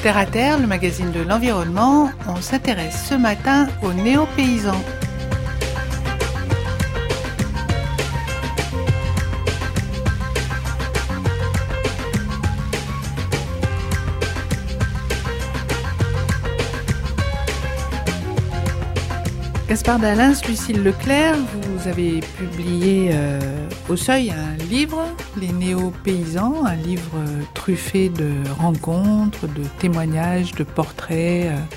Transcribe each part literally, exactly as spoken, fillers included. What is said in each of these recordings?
Terre à Terre, le magazine de l'environnement, on s'intéresse ce matin aux néo-paysans. Gaspard Dalens, Lucille Leclerc, vous avez publié euh, au Seuil un livre, Les néo-paysans, un livre euh, truffé de rencontres, de témoignages, de portraits euh,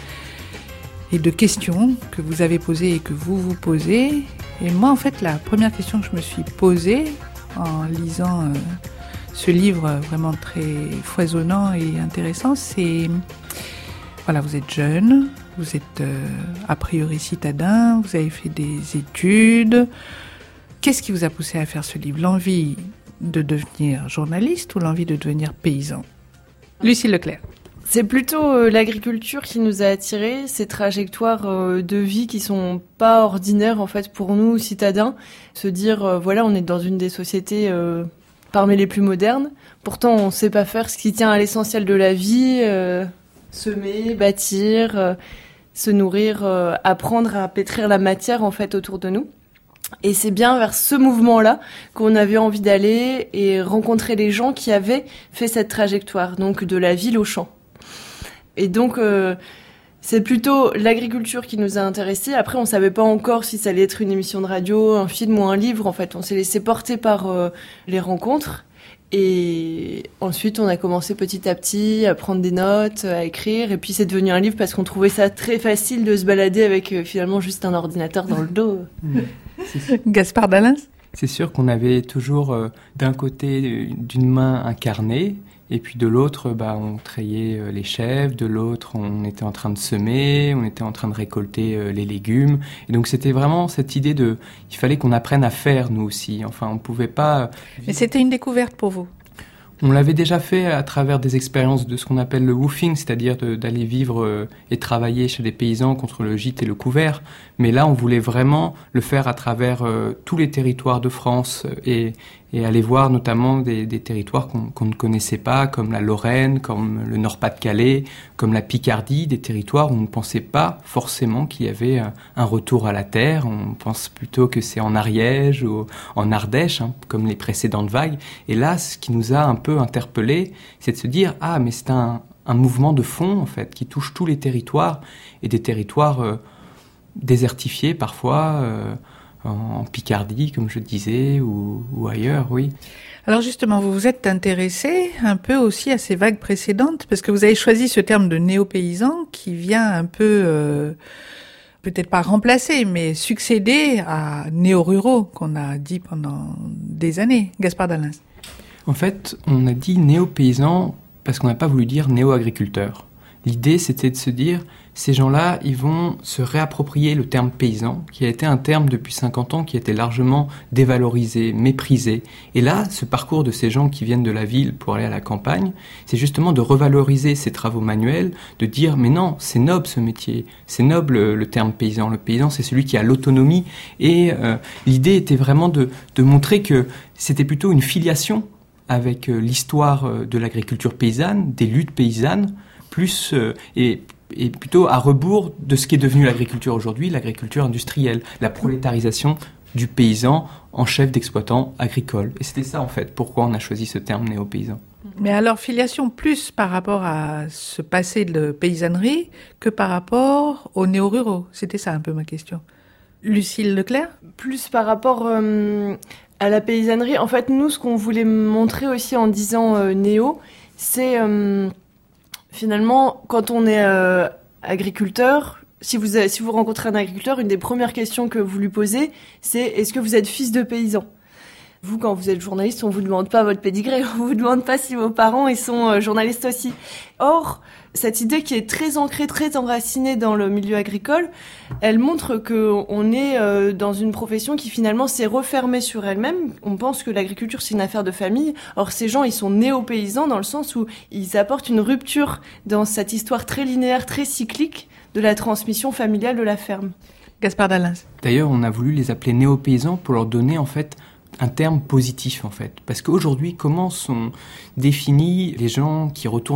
et de questions que vous avez posées et que vous vous posez. Et moi, en fait, la première question que je me suis posée en lisant euh, ce livre vraiment très foisonnant et intéressant, c'est... Voilà, vous êtes jeune, vous êtes euh, a priori citadin, vous avez fait des études. Qu'est-ce qui vous a poussé à faire ce livre ? L'envie de devenir journaliste ou l'envie de devenir paysan ? Lucille Leclerc. C'est plutôt euh, l'agriculture qui nous a attirés, ces trajectoires euh, de vie qui sont pas ordinaires en fait pour nous citadins. Se dire euh, voilà, on est dans une des sociétés euh, parmi les plus modernes. Pourtant, on sait pas faire ce qui tient à l'essentiel de la vie. Euh, semer, bâtir, euh, se nourrir, euh, apprendre à pétrir la matière en fait autour de nous. Et c'est bien vers ce mouvement-là qu'on avait envie d'aller et rencontrer les gens qui avaient fait cette trajectoire, donc de la ville au champ. Et donc euh, c'est plutôt l'agriculture qui nous a intéressés. Après, on savait pas encore si ça allait être une émission de radio, un film ou un livre. En fait, on s'est laissé porter par euh, les rencontres. Et ensuite, on a commencé petit à petit à prendre des notes, à écrire. Et puis, c'est devenu un livre parce qu'on trouvait ça très facile de se balader avec euh, finalement juste un ordinateur dans le dos. Gaspard Dalens ? C'est sûr qu'on avait toujours euh, d'un côté d'une main un carnet et puis de l'autre, bah, on trayait euh, les chèvres, de l'autre, on était en train de semer, on était en train de récolter euh, les légumes. Et donc, c'était vraiment cette idée de... Il fallait qu'on apprenne à faire, nous aussi. Enfin, on pouvait pas... Mais c'était une découverte pour vous ? On l'avait déjà fait à travers des expériences de ce qu'on appelle le woofing, c'est-à-dire de, d'aller vivre euh, et travailler chez des paysans contre le gîte et le couvert. Mais là, on voulait vraiment le faire à travers euh, tous les territoires de France et, et aller voir notamment des, des territoires qu'on, qu'on ne connaissait pas, comme la Lorraine, comme le Nord-Pas-de-Calais, comme la Picardie, des territoires où on ne pensait pas forcément qu'il y avait un, un retour à la terre. On pense plutôt que c'est en Ariège ou en Ardèche, hein, comme les précédentes vagues. Et là, ce qui nous a un peu interpellés, c'est de se dire « Ah, mais c'est un, un mouvement de fond, en fait, qui touche tous les territoires, et des territoires euh, désertifiés parfois, euh, en Picardie, comme je disais, ou, ou ailleurs, oui. » Alors justement, vous vous êtes intéressé un peu aussi à ces vagues précédentes, parce que vous avez choisi ce terme de néo-paysan qui vient un peu, euh, peut-être pas remplacer, mais succéder à néo-ruraux, qu'on a dit pendant des années. Gaspard Dalens. En fait, on a dit néo-paysan parce qu'on n'a pas voulu dire néo-agriculteur. L'idée, c'était de se dire, ces gens-là, ils vont se réapproprier le terme paysan, qui a été un terme depuis cinquante ans qui a été largement dévalorisé, méprisé. Et là, ce parcours de ces gens qui viennent de la ville pour aller à la campagne, c'est justement de revaloriser ces travaux manuels, de dire, mais non, c'est noble ce métier, c'est noble le terme paysan. Le paysan, c'est celui qui a l'autonomie. Et euh, l'idée était vraiment de, de montrer que c'était plutôt une filiation avec l'histoire de l'agriculture paysanne, des luttes paysannes, plus euh, et, et plutôt à rebours de ce qui est devenu l'agriculture aujourd'hui, l'agriculture industrielle, la prolétarisation du paysan en chef d'exploitant agricole. Et c'était ça, en fait, pourquoi on a choisi ce terme néo-paysan. Mais alors, filiation plus par rapport à ce passé de paysannerie que par rapport aux néo-ruraux. C'était ça un peu ma question. Lucille Leclerc ? Plus par rapport... Euh... à la paysannerie, en fait, nous, ce qu'on voulait montrer aussi en disant euh, néo, c'est euh, finalement, quand on est euh, agriculteur, si vous, avez, si vous rencontrez un agriculteur, une des premières questions que vous lui posez, c'est « Est-ce que vous êtes fils de paysan ?» Vous, quand vous êtes journaliste, on vous demande pas votre pédigré, on vous demande pas si vos parents ils sont euh, journalistes aussi. Or, cette idée qui est très ancrée, très enracinée dans le milieu agricole, elle montre que on est euh, dans une profession qui finalement s'est refermée sur elle-même. On pense que l'agriculture c'est une affaire de famille. Or, ces gens, ils sont néo-paysans dans le sens où ils apportent une rupture dans cette histoire très linéaire, très cyclique de la transmission familiale de la ferme. Gaspard Dalens. D'ailleurs, on a voulu les appeler néo-paysans pour leur donner en fait un terme positif en fait. Parce qu'aujourd'hui, comment sont définis les gens qui retournent à la terre ?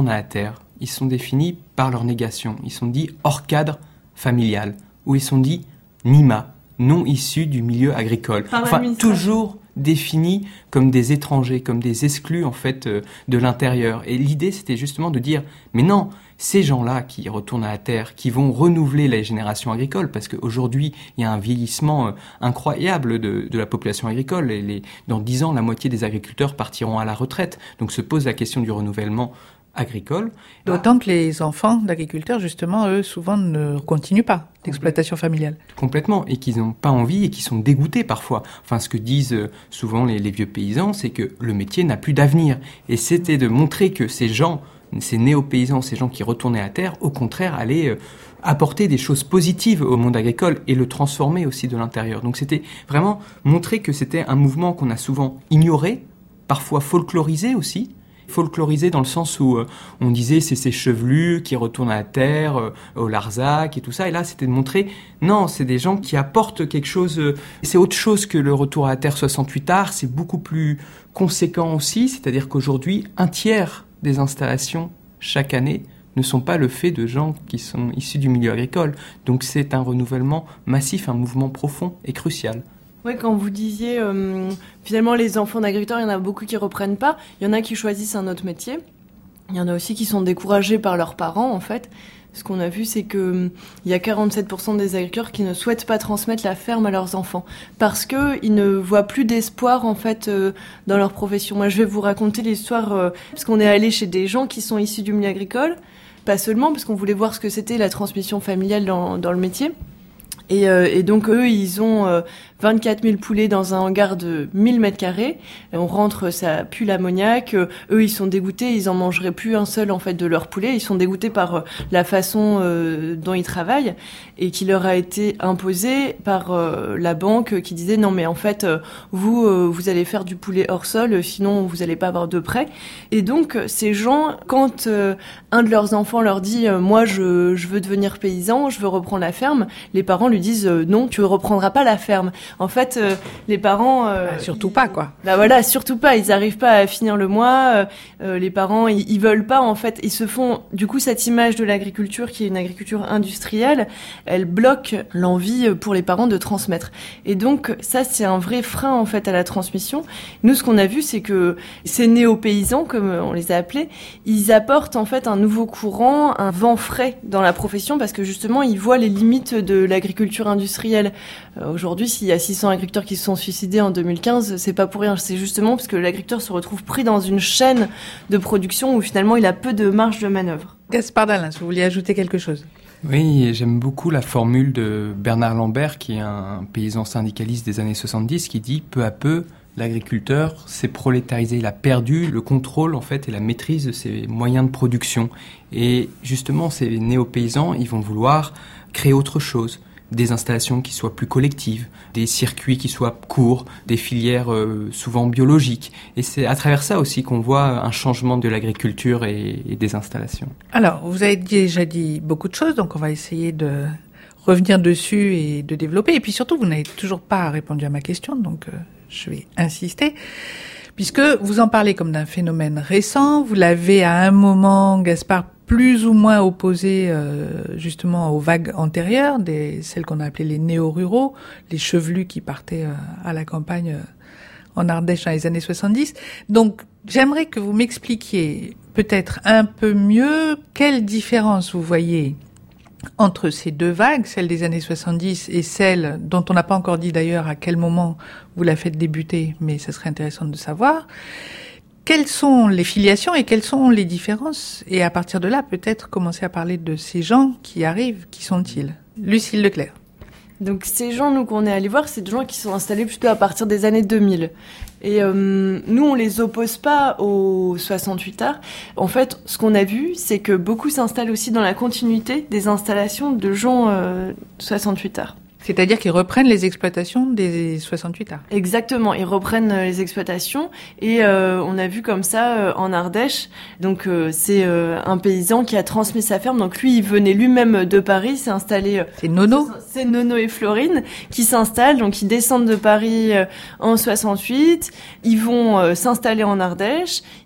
ils sont définis par leur négation. Ils sont dits hors cadre familial, ou ils sont dits N I M A, non issus du milieu agricole. Par enfin, toujours définis comme des étrangers, comme des exclus en fait euh, de l'intérieur. Et l'idée, c'était justement de dire, mais non, ces gens-là qui retournent à la terre, qui vont renouveler les générations agricoles, parce qu'aujourd'hui, il y a un vieillissement euh, incroyable de, de la population agricole. Et les, dans dix ans, la moitié des agriculteurs partiront à la retraite. Donc se pose la question du renouvellement agricole. D'autant que les enfants d'agriculteurs, justement, eux, souvent ne continuent pas l'exploitation familiale. Complètement, et qu'ils n'ont pas envie et qui sont dégoûtés parfois. Enfin, ce que disent souvent les, les vieux paysans, c'est que le métier n'a plus d'avenir. Et c'était de montrer que ces gens, ces néo-paysans, ces gens qui retournaient à terre, au contraire, allaient apporter des choses positives au monde agricole et le transformer aussi de l'intérieur. Donc c'était vraiment montrer que c'était un mouvement qu'on a souvent ignoré, parfois folklorisé aussi, folklorisé dans le sens où euh, on disait c'est ces chevelus qui retournent à la terre, euh, au Larzac et tout ça. Et là, c'était de montrer, non, c'est des gens qui apportent quelque chose. Euh, c'est autre chose que le retour à la terre soixante-huit art. C'est beaucoup plus conséquent aussi. C'est-à-dire qu'aujourd'hui, un tiers des installations chaque année ne sont pas le fait de gens qui sont issus du milieu agricole. Donc c'est un renouvellement massif, un mouvement profond et crucial. Oui, quand vous disiez, euh, finalement, les enfants d'agriculteurs, il y en a beaucoup qui reprennent pas. Il y en a qui choisissent un autre métier. Il y en a aussi qui sont découragés par leurs parents, en fait. Ce qu'on a vu, c'est que il y a quarante-sept pour cent des agriculteurs qui ne souhaitent pas transmettre la ferme à leurs enfants parce que ils ne voient plus d'espoir, en fait, euh, dans leur profession. Moi, je vais vous raconter l'histoire, euh, parce qu'on est allé chez des gens qui sont issus du milieu agricole. Pas seulement, parce qu'on voulait voir ce que c'était la transmission familiale dans, dans le métier. Et, euh, et donc eux, ils ont euh, vingt-quatre mille poulets dans un hangar de mille mètres carrés. Et on rentre, ça pue l'ammoniac. Euh, eux, ils sont dégoûtés, ils en mangeraient plus un seul en fait de leur poulet. Ils sont dégoûtés par euh, la façon euh, dont ils travaillent et qui leur a été imposée par euh, la banque qui disait non mais en fait euh, vous euh, vous allez faire du poulet hors sol, sinon vous allez pas avoir de prêt. Et donc ces gens, quand euh, un de leurs enfants leur dit euh, moi je je veux devenir paysan, je veux reprendre la ferme, les parents lui disent euh, non, tu reprendras pas la ferme. En fait, euh, les parents euh, bah, surtout ils, pas quoi. Bah voilà, surtout pas. Ils arrivent pas à finir le mois. Euh, euh, les parents, ils, ils veulent pas en fait. Ils se font du coup cette image de l'agriculture qui est une agriculture industrielle. Elle bloque l'envie pour les parents de transmettre. Et donc ça, c'est un vrai frein en fait à la transmission. Nous, ce qu'on a vu, c'est que ces néo-paysans, comme on les a appelés, ils apportent en fait un nouveau courant, un vent frais dans la profession parce que justement, ils voient les limites de l'agriculture industrielle. Euh, aujourd'hui, s'il y a six cents agriculteurs qui se sont suicidés en deux mille quinze, c'est pas pour rien. C'est justement parce que l'agriculteur se retrouve pris dans une chaîne de production où finalement il a peu de marge de manœuvre. Gaspard Dalens, vous vouliez ajouter quelque chose ? Oui, j'aime beaucoup la formule de Bernard Lambert, qui est un paysan syndicaliste des années soixante-dix, qui dit peu à peu, l'agriculteur s'est prolétarisé, il a perdu le contrôle en fait et la maîtrise de ses moyens de production. Et justement, ces néo-paysans, ils vont vouloir créer autre chose. Des installations qui soient plus collectives, des circuits qui soient courts, des filières euh, souvent biologiques. Et c'est à travers ça aussi qu'on voit un changement de l'agriculture et, et des installations. Alors, vous avez déjà dit beaucoup de choses, donc on va essayer de revenir dessus et de développer. Et puis surtout, vous n'avez toujours pas répondu à ma question, donc euh, je vais insister. Puisque vous en parlez comme d'un phénomène récent, vous l'avez à un moment, Gaspard, plus ou moins opposé euh, justement aux vagues antérieures, des, celles qu'on a appelées les néo-ruraux, les chevelus qui partaient euh, à la campagne euh, en Ardèche dans les années soixante-dix. Donc j'aimerais que vous m'expliquiez peut-être un peu mieux quelle différence vous voyez entre ces deux vagues, celle des années soixante-dix et celle dont on n'a pas encore dit d'ailleurs à quel moment vous la faites débuter, mais ça serait intéressant de savoir. Quelles sont les filiations et quelles sont les différences ? Et à partir de là, peut-être commencer à parler de ces gens qui arrivent. Qui sont-ils ? Lucille Leclerc. Donc ces gens, nous, qu'on est allés voir, c'est des gens qui sont installés plutôt à partir des années deux mille. Et euh, nous, on les oppose pas aux soixante-huit arts. En fait, ce qu'on a vu, c'est que beaucoup s'installent aussi dans la continuité des installations de gens euh, soixante-huit arts. C'est-à-dire qu'ils reprennent les exploitations des soixante-huit arts. Exactement, ils reprennent euh, les exploitations et euh, on a vu comme ça euh, en Ardèche. Donc euh, c'est euh, un paysan qui a transmis sa ferme. Donc lui, il venait lui-même de Paris, s'est installé. Euh, c'est Nono. C'est Nono et Florine qui s'installent. Donc ils descendent de Paris euh, en soixante-huit. Ils vont euh, s'installer en Ardèche.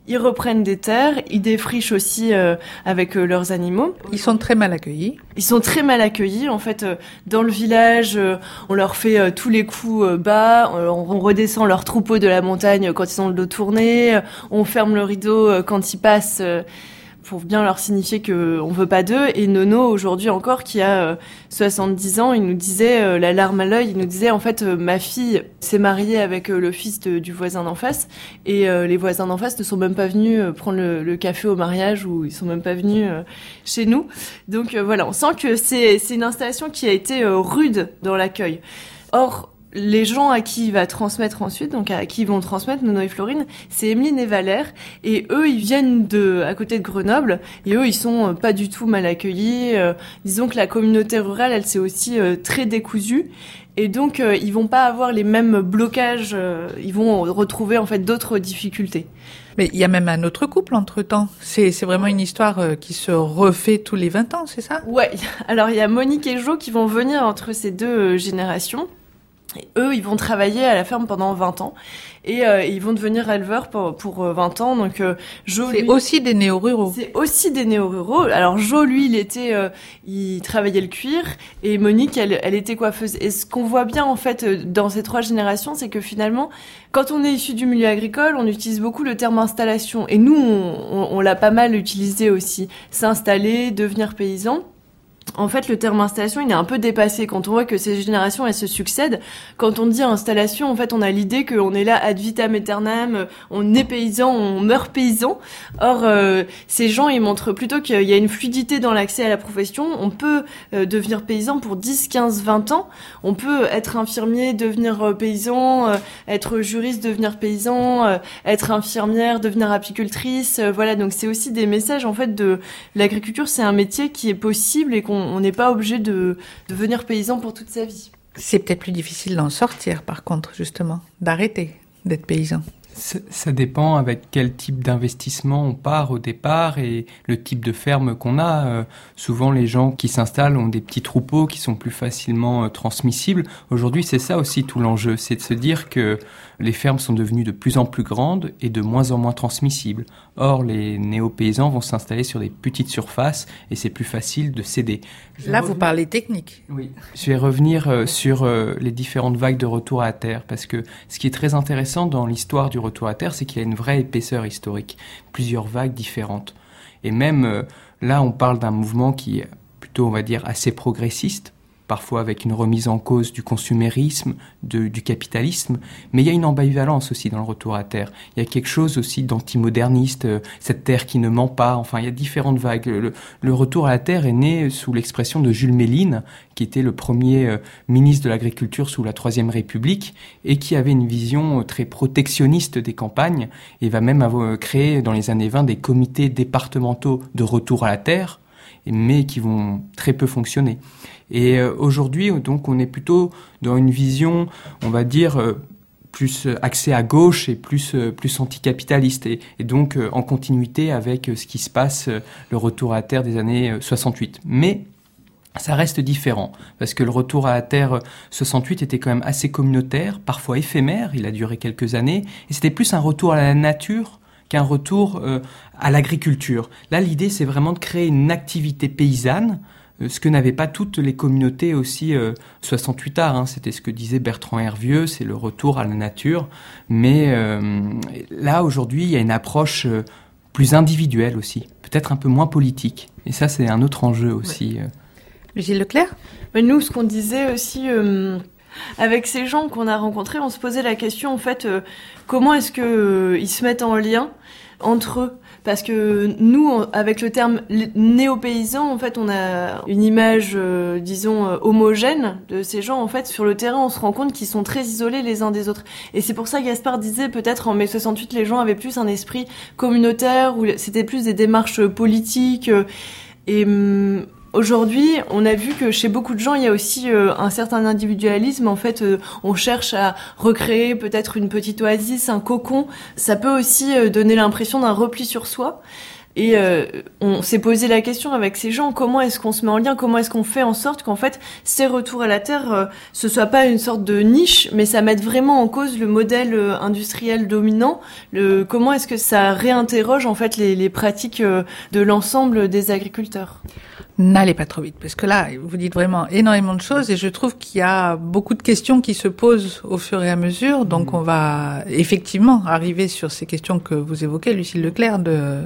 Ils reprennent des terres, ils défrichent aussi euh, avec euh, leurs animaux. Ils sont très mal accueillis. Ils sont très mal accueillis. En fait, euh, dans le village, euh, on leur fait euh, tous les coups euh, bas. On, on redescend leur troupeau de la montagne quand ils ont le dos tourné. Euh, on ferme le rideau euh, quand ils passent. Euh, pour bien leur signifier que on veut pas d'eux. Et Nono, aujourd'hui encore, qui a euh, soixante-dix ans, il nous disait, euh, la larme à l'œil, il nous disait, en fait, euh, ma fille s'est mariée avec euh, le fils de, du voisin d'en face, et euh, les voisins d'en face ne sont même pas venus euh, prendre le, le café au mariage, ou ils sont même pas venus euh, chez nous. Donc euh, voilà, on sent que c'est, c'est une installation qui a été euh, rude dans l'accueil. Or, les gens à qui il va transmettre ensuite, donc à qui ils vont transmettre Nono et Florine, c'est Emeline et Valère, et eux ils viennent de à côté de Grenoble, et eux ils sont pas du tout mal accueillis. Euh, disons que la communauté rurale, elle s'est aussi euh, très décousue, et donc euh, ils vont pas avoir les mêmes blocages, euh, ils vont retrouver en fait d'autres difficultés. Mais il y a même un autre couple entre-temps. C'est, c'est vraiment une histoire euh, qui se refait tous les vingt ans, c'est ça ? Ouais, alors il y a Monique et Jo qui vont venir entre ces deux euh, générations. Et eux, ils vont travailler à la ferme pendant vingt ans. Et euh, ils vont devenir éleveurs pour, pour vingt ans. Donc, euh, Jo, c'est lui, aussi des néo-ruraux. C'est aussi des néo-ruraux. Alors, Jo, lui, il était, euh, il travaillait le cuir. Et Monique, elle, elle était coiffeuse. Et ce qu'on voit bien, en fait, dans ces trois générations, c'est que finalement, quand on est issu du milieu agricole, on utilise beaucoup le terme installation. Et nous, on, on, on l'a pas mal utilisé aussi. S'installer, devenir paysan. En fait, le terme installation, il est un peu dépassé. Quand on voit que ces générations, elles se succèdent, quand on dit installation, en fait, on a l'idée qu'on est là ad vitam aeternam, on est paysan, on meurt paysan. Or, euh, ces gens, ils montrent plutôt qu'il y a une fluidité dans l'accès à la profession. On peut euh, devenir paysan pour dix, quinze, vingt ans. On peut être infirmier, devenir euh, paysan, euh, être juriste, devenir paysan, euh, être infirmière, devenir apicultrice. Euh, voilà, donc c'est aussi des messages, en fait, de l'agriculture. C'est un métier qui est possible et qu'on on n'est pas obligé de devenir paysan pour toute sa vie. C'est peut-être plus difficile d'en sortir, par contre, justement, d'arrêter d'être paysan. Ça, ça dépend avec quel type d'investissement on part au départ et le type de ferme qu'on a. Euh, souvent, les gens qui s'installent ont des petits troupeaux qui sont plus facilement euh, transmissibles. Aujourd'hui, c'est ça aussi tout l'enjeu, c'est de se dire que les fermes sont devenues de plus en plus grandes et de moins en moins transmissibles. Or, les néo-paysans vont s'installer sur des petites surfaces et c'est plus facile de céder. Là, vous parlez technique. Oui. Je vais revenir euh, sur euh, les différentes vagues de retour à la terre parce que ce qui est très intéressant dans l'histoire du retour à terre, c'est qu'il y a une vraie épaisseur historique, plusieurs vagues différentes. Et même euh, là, on parle d'un mouvement qui est plutôt, on va dire, assez progressiste, parfois avec une remise en cause du consumérisme, de, du capitalisme, mais il y a une ambivalence aussi dans le retour à terre. Il y a quelque chose aussi d'antimoderniste, euh, cette terre qui ne ment pas, enfin il y a différentes vagues. Le, le retour à la terre est né sous l'expression de Jules Méline, qui était le premier euh, ministre de l'Agriculture sous la Troisième République, et qui avait une vision euh, très protectionniste des campagnes, et va même avoir euh, créé dans les années vingt des comités départementaux de retour à la terre, mais qui vont très peu fonctionner. Et euh, aujourd'hui, donc, on est plutôt dans une vision, on va dire, euh, plus axée à gauche et plus euh, plus anticapitaliste, et, et donc euh, en continuité avec euh, ce qui se passe, euh, le retour à la terre des années euh, soixante-huit. Mais ça reste différent, parce que le retour à la terre soixante-huit était quand même assez communautaire, parfois éphémère, il a duré quelques années, et c'était plus un retour à la nature qu'un retour euh, à l'agriculture. Là, l'idée, c'est vraiment de créer une activité paysanne, euh, ce que n'avaient pas toutes les communautés aussi euh, soixante-huit arts. Hein, c'était ce que disait Bertrand Hervieux, c'est le retour à la nature. Mais euh, là, aujourd'hui, il y a une approche euh, plus individuelle aussi, peut-être un peu moins politique. Et ça, c'est un autre enjeu aussi. Ouais. Gilles Leclerc ? Mais nous, ce qu'on disait aussi... Euh... Avec ces gens qu'on a rencontrés, on se posait la question, en fait, euh, comment est-ce que euh, ils se mettent en lien entre eux ? Parce que nous, on, avec le terme néo-paysan, en fait, on a une image, euh, disons, euh, homogène de ces gens. En fait, sur le terrain, on se rend compte qu'ils sont très isolés les uns des autres. Et c'est pour ça que Gaspard disait, peut-être en mai soixante-huit, les gens avaient plus un esprit communautaire, où c'était plus des démarches politiques. Euh, et... Hum, Aujourd'hui, on a vu que chez beaucoup de gens, il y a aussi euh, un certain individualisme. En fait, euh, on cherche à recréer peut-être une petite oasis, un cocon. Ça peut aussi euh, donner l'impression d'un repli sur soi. Et euh, on s'est posé la question avec ces gens, comment est-ce qu'on se met en lien, comment est-ce qu'on fait en sorte qu'en fait, ces retours à la terre, euh, ce soit pas une sorte de niche, mais ça mette vraiment en cause le modèle euh, industriel dominant. Le, comment est-ce que ça réinterroge en fait les, les pratiques euh, de l'ensemble des agriculteurs? N'allez pas trop vite, parce que là, vous dites vraiment énormément de choses et je trouve qu'il y a beaucoup de questions qui se posent au fur et à mesure. Donc, on va effectivement arriver sur ces questions que vous évoquez, Lucille Leclerc, de,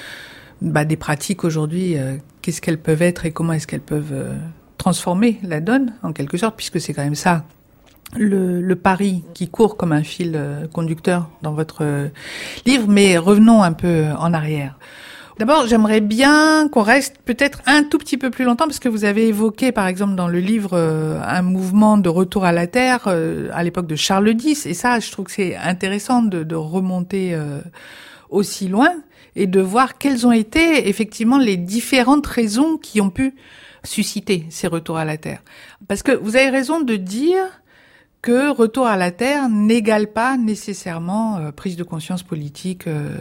bah, des pratiques aujourd'hui, euh, qu'est-ce qu'elles peuvent être et comment est-ce qu'elles peuvent euh, transformer la donne, en quelque sorte, puisque c'est quand même ça, le, le pari qui court comme un fil euh, conducteur dans votre euh, livre. Mais revenons un peu en arrière. D'abord, j'aimerais bien qu'on reste peut-être un tout petit peu plus longtemps, parce que vous avez évoqué, par exemple, dans le livre, euh, un mouvement de retour à la terre euh, à l'époque de Charles X. Et ça, je trouve que c'est intéressant de, de remonter euh, aussi loin et de voir quelles ont été effectivement les différentes raisons qui ont pu susciter ces retours à la terre. Parce que vous avez raison de dire que retour à la terre n'égale pas nécessairement euh, prise de conscience politique. Euh.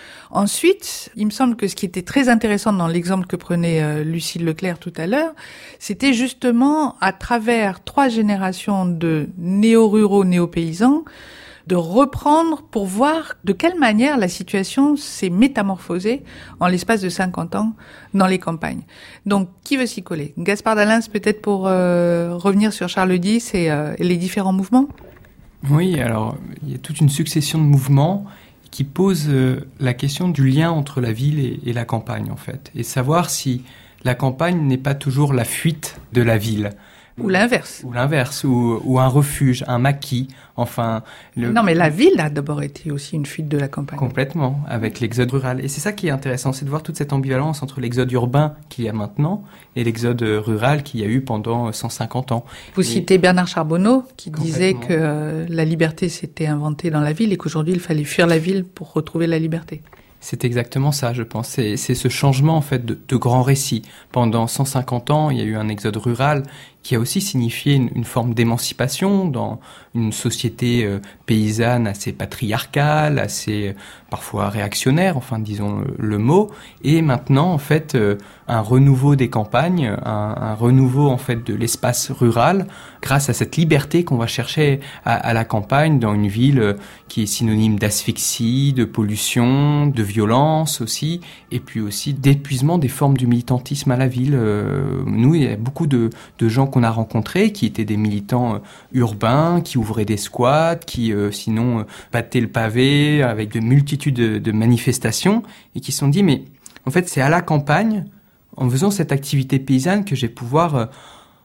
Ensuite, il me semble que ce qui était très intéressant dans l'exemple que prenait euh, Lucille Leclerc tout à l'heure, c'était justement à travers trois générations de néo-ruraux, néo-paysans, de reprendre pour voir de quelle manière la situation s'est métamorphosée en l'espace de cinquante ans dans les campagnes. Donc, qui veut s'y coller? Gaspard Dalens, peut-être pour euh, revenir sur Charles X et, euh, et les différents mouvements? Oui, alors, il y a toute une succession de mouvements qui posent euh, la question du lien entre la ville et, et la campagne, en fait. Et savoir si la campagne n'est pas toujours la fuite de la ville. Ou l'inverse. Ou l'inverse, ou, ou un refuge, un maquis, enfin... Le... Non, mais la ville a d'abord été aussi une fuite de la campagne. Complètement, avec l'exode rural. Et c'est ça qui est intéressant, c'est de voir toute cette ambivalence entre l'exode urbain qu'il y a maintenant et l'exode rural qu'il y a eu pendant cent cinquante ans. Vous et... citez Bernard Charbonneau, qui disait que euh, la liberté s'était inventée dans la ville et qu'aujourd'hui il fallait fuir la ville pour retrouver la liberté. C'est exactement ça, je pense. C'est, c'est ce changement en fait de, de grand récit. Pendant cent cinquante ans, il y a eu un exode rural qui a aussi signifié une, une forme d'émancipation dans une société euh, paysanne assez patriarcale, assez euh, parfois réactionnaire, enfin disons le, le mot. Et maintenant, en fait, euh, un renouveau des campagnes, un, un renouveau en fait de l'espace rural, grâce à cette liberté qu'on va chercher à, à la campagne, dans une ville euh, qui est synonyme d'asphyxie, de pollution, de violence aussi, et puis aussi d'épuisement des formes du militantisme à la ville. Euh, nous, il y a beaucoup de, de gens qu'on a rencontrés qui étaient des militants euh, urbains, qui ouvraient des squats, qui euh, sinon euh, battaient le pavé avec de multitudes de, de manifestations, et qui se sont dit, mais en fait, c'est à la campagne, en faisant cette activité paysanne, que je vais pouvoir euh,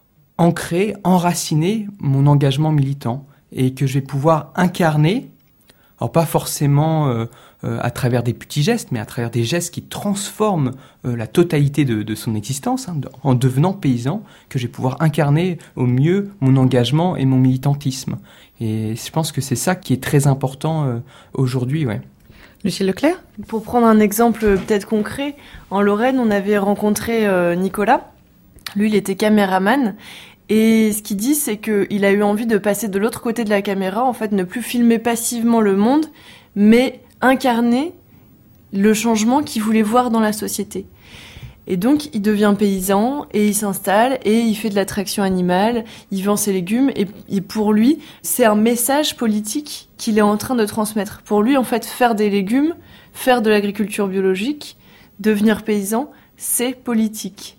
ancrer, enraciner mon engagement militant, et que je vais pouvoir incarner, alors pas forcément euh, euh, à travers des petits gestes, mais à travers des gestes qui transforment euh, la totalité de, de son existence, hein, de, en devenant paysan, que je vais pouvoir incarner au mieux mon engagement et mon militantisme. Et je pense que c'est ça qui est très important euh, aujourd'hui, ouais. Lucille Leclerc? Pour prendre un exemple peut-être concret, en Lorraine, on avait rencontré euh, Nicolas. Lui, il était caméraman. Et ce qu'il dit, c'est qu'il a eu envie de passer de l'autre côté de la caméra, en fait, ne plus filmer passivement le monde, mais incarner le changement qu'il voulait voir dans la société. Et donc, il devient paysan, et il s'installe, et il fait de la traction animale, il vend ses légumes, et, et pour lui, c'est un message politique qu'il est en train de transmettre. Pour lui, en fait, faire des légumes, faire de l'agriculture biologique, devenir paysan, c'est politique.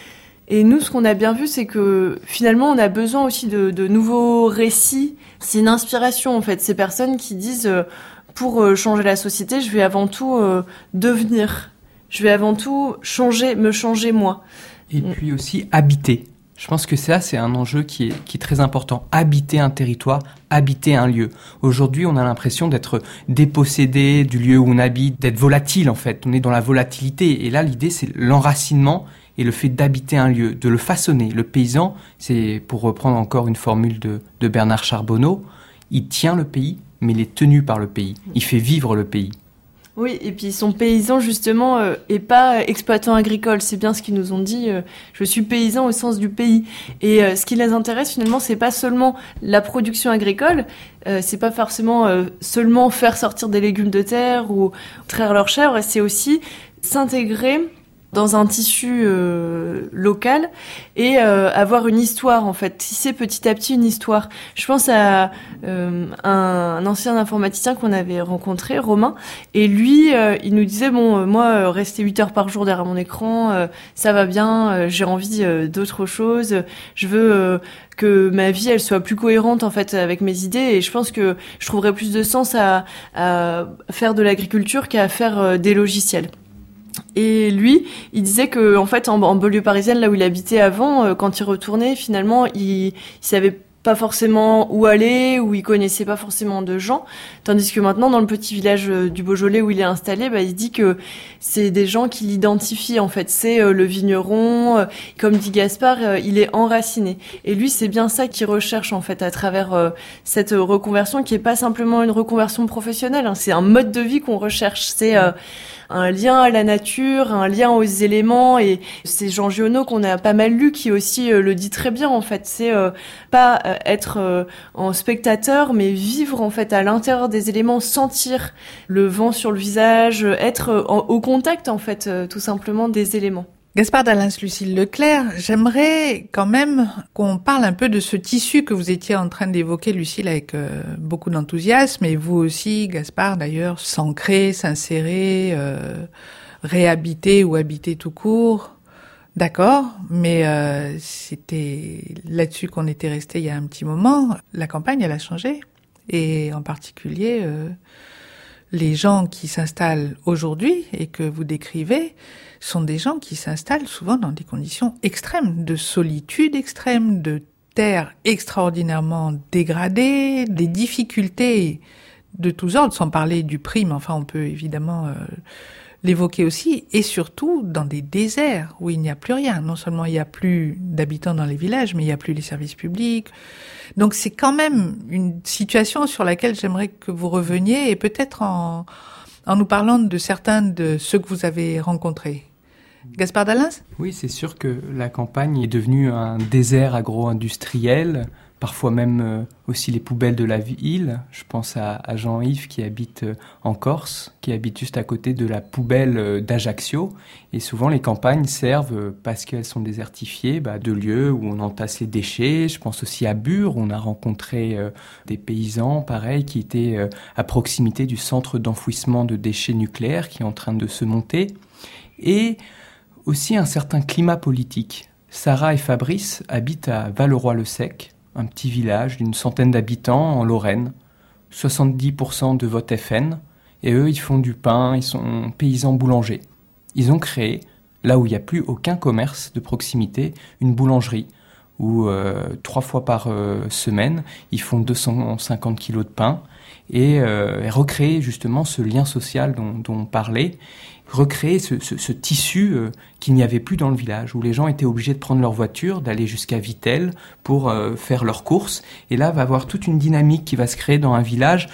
Et nous, ce qu'on a bien vu, c'est que finalement, on a besoin aussi de, de nouveaux récits. C'est une inspiration, en fait. Ces personnes qui disent, euh, pour euh, changer la société, je vais avant tout euh, devenir. Je vais avant tout changer, me changer moi. Et mmh. puis aussi habiter. Je pense que ça, c'est un enjeu qui est, qui est très important. Habiter un territoire, habiter un lieu. Aujourd'hui, on a l'impression d'être dépossédé du lieu où on habite, d'être volatile, en fait. On est dans la volatilité. Et là, l'idée, c'est l'enracinement et le fait d'habiter un lieu, de le façonner. Le paysan, c'est, pour reprendre encore une formule de, de Bernard Charbonneau, il tient le pays, mais il est tenu par le pays. Il fait vivre le pays. Oui, et puis son paysan, justement, euh, et pas exploitant agricole. C'est bien ce qu'ils nous ont dit. Euh, je suis paysan au sens du pays. Et euh, ce qui les intéresse, finalement, c'est pas seulement la production agricole, euh, c'est pas forcément euh, seulement faire sortir des légumes de terre ou traire leur chèvre, c'est aussi s'intégrer dans un tissu euh, local et euh, avoir une histoire, en fait, tisser petit à petit une histoire. Je pense à euh, un, un ancien informaticien qu'on avait rencontré, Romain, et lui, euh, il nous disait, bon, euh, moi, euh, rester huit heures par jour derrière mon écran, euh, ça va bien, euh, j'ai envie euh, d'autre chose, je veux euh, que ma vie, elle soit plus cohérente, en fait, avec mes idées, et je pense que je trouverais plus de sens à, à faire de l'agriculture qu'à faire euh, des logiciels. Et lui, il disait que, en fait, en, en banlieue parisienne, là où il habitait avant, euh, quand il retournait, finalement, il, il savait pas forcément où aller, où il connaissait pas forcément de gens. Tandis que maintenant, dans le petit village euh, du Beaujolais où il est installé, bah, il se dit que c'est des gens qui l'identifient, en fait. C'est euh, le vigneron, euh, comme dit Gaspard, euh, il est enraciné. Et lui, c'est bien ça qu'il recherche, en fait, à travers euh, cette reconversion, qui est pas simplement une reconversion professionnelle, hein. C'est un mode de vie qu'on recherche. C'est euh, un lien à la nature, un lien aux éléments, et c'est Jean Giono qu'on a pas mal lu qui aussi euh, le dit très bien, en fait. C'est euh, pas euh, être euh, en spectateur, mais vivre, en fait, à l'intérieur des éléments, sentir le vent sur le visage, être euh, en, au contact, en fait, euh, tout simplement des éléments. Gaspard Dalens, Lucille Leclerc, j'aimerais quand même qu'on parle un peu de ce tissu que vous étiez en train d'évoquer, Lucille, avec euh, beaucoup d'enthousiasme, et vous aussi, Gaspard, d'ailleurs, s'ancrer, s'insérer, euh, réhabiter ou habiter tout court. D'accord, mais euh, c'était là-dessus qu'on était resté il y a un petit moment. La campagne, elle a changé, et en particulier euh, les gens qui s'installent aujourd'hui et que vous décrivez sont des gens qui s'installent souvent dans des conditions extrêmes, de solitude extrême, de terres extraordinairement dégradées, des difficultés de tous ordres, sans parler du prix, mais enfin on peut évidemment euh, l'évoquer aussi, et surtout dans des déserts où il n'y a plus rien. Non seulement il n'y a plus d'habitants dans les villages, mais il n'y a plus les services publics. Donc c'est quand même une situation sur laquelle j'aimerais que vous reveniez, et peut-être en, en nous parlant de certains de ceux que vous avez rencontrés. Gaspard Dalens ? Oui, c'est sûr que la campagne est devenue un désert agro-industriel, parfois même euh, aussi les poubelles de la ville. Je pense à, à Jean-Yves qui habite euh, en Corse, qui habite juste à côté de la poubelle euh, d'Ajaccio. Et souvent, les campagnes servent, euh, parce qu'elles sont désertifiées, bah, de lieux où on entasse les déchets. Je pense aussi à Bure, où on a rencontré euh, des paysans, pareil, qui étaient euh, à proximité du centre d'enfouissement de déchets nucléaires qui est en train de se monter. Et aussi un certain climat politique. Sarah et Fabrice habitent à Valleroy-le-Sec, un petit village d'une centaine d'habitants en Lorraine, soixante-dix pour cent de vote F N, et eux, ils font du pain, ils sont paysans boulangers. Ils ont créé, là où il n'y a plus aucun commerce de proximité, une boulangerie, où euh, trois fois par euh, semaine, ils font deux cent cinquante kilos de pain, et, euh, et recréer justement ce lien social dont, dont on parlait, recréer ce, ce, ce tissu euh, qu'il n'y avait plus dans le village, où les gens étaient obligés de prendre leur voiture, d'aller jusqu'à Vittel pour euh, faire leurs courses. Et là, va y avoir toute une dynamique qui va se créer dans un village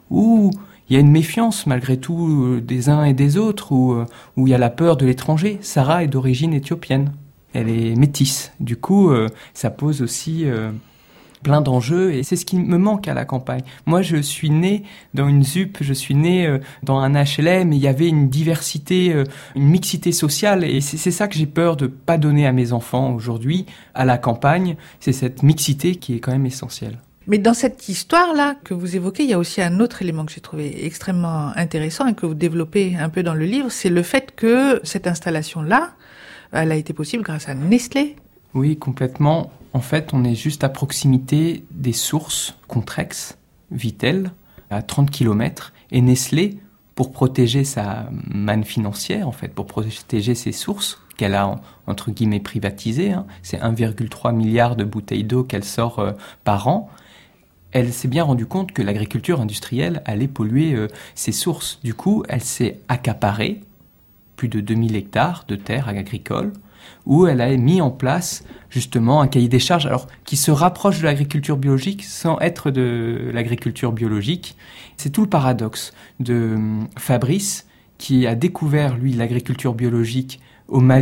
où il y a une méfiance malgré tout euh, des uns et des autres, où, euh, où il y a la peur de l'étranger. Sarah est d'origine éthiopienne, elle est métisse. Du coup, euh, ça pose aussi Euh, plein d'enjeux, et c'est ce qui me manque à la campagne. Moi, je suis né dans une Z U P, je suis né euh, dans un H L M, et il y avait une diversité, euh, une mixité sociale, et c'est, c'est ça que j'ai peur de pas donner à mes enfants aujourd'hui, à la campagne. C'est cette mixité qui est quand même essentielle. Mais dans cette histoire-là que vous évoquez, il y a aussi un autre élément que j'ai trouvé extrêmement intéressant et que vous développez un peu dans le livre, c'est le fait que cette installation-là, elle a été possible grâce à Nestlé. Oui, complètement. En fait, on est juste à proximité des sources Contrex, Vittel, à trente kilomètres, et Nestlé, pour protéger sa manne financière, en fait, pour protéger ses sources, qu'elle a, entre guillemets, privatisées, hein, c'est un virgule trois milliard de bouteilles d'eau qu'elle sort euh, par an, elle s'est bien rendue compte que l'agriculture industrielle allait polluer euh, ses sources. Du coup, elle s'est accaparée plus de deux mille hectares de terres agricoles, où elle a mis en place justement un cahier des charges, alors qui se rapproche de l'agriculture biologique sans être de l'agriculture biologique. C'est tout le paradoxe de Fabrice, qui a découvert, lui, l'agriculture biologique au Mali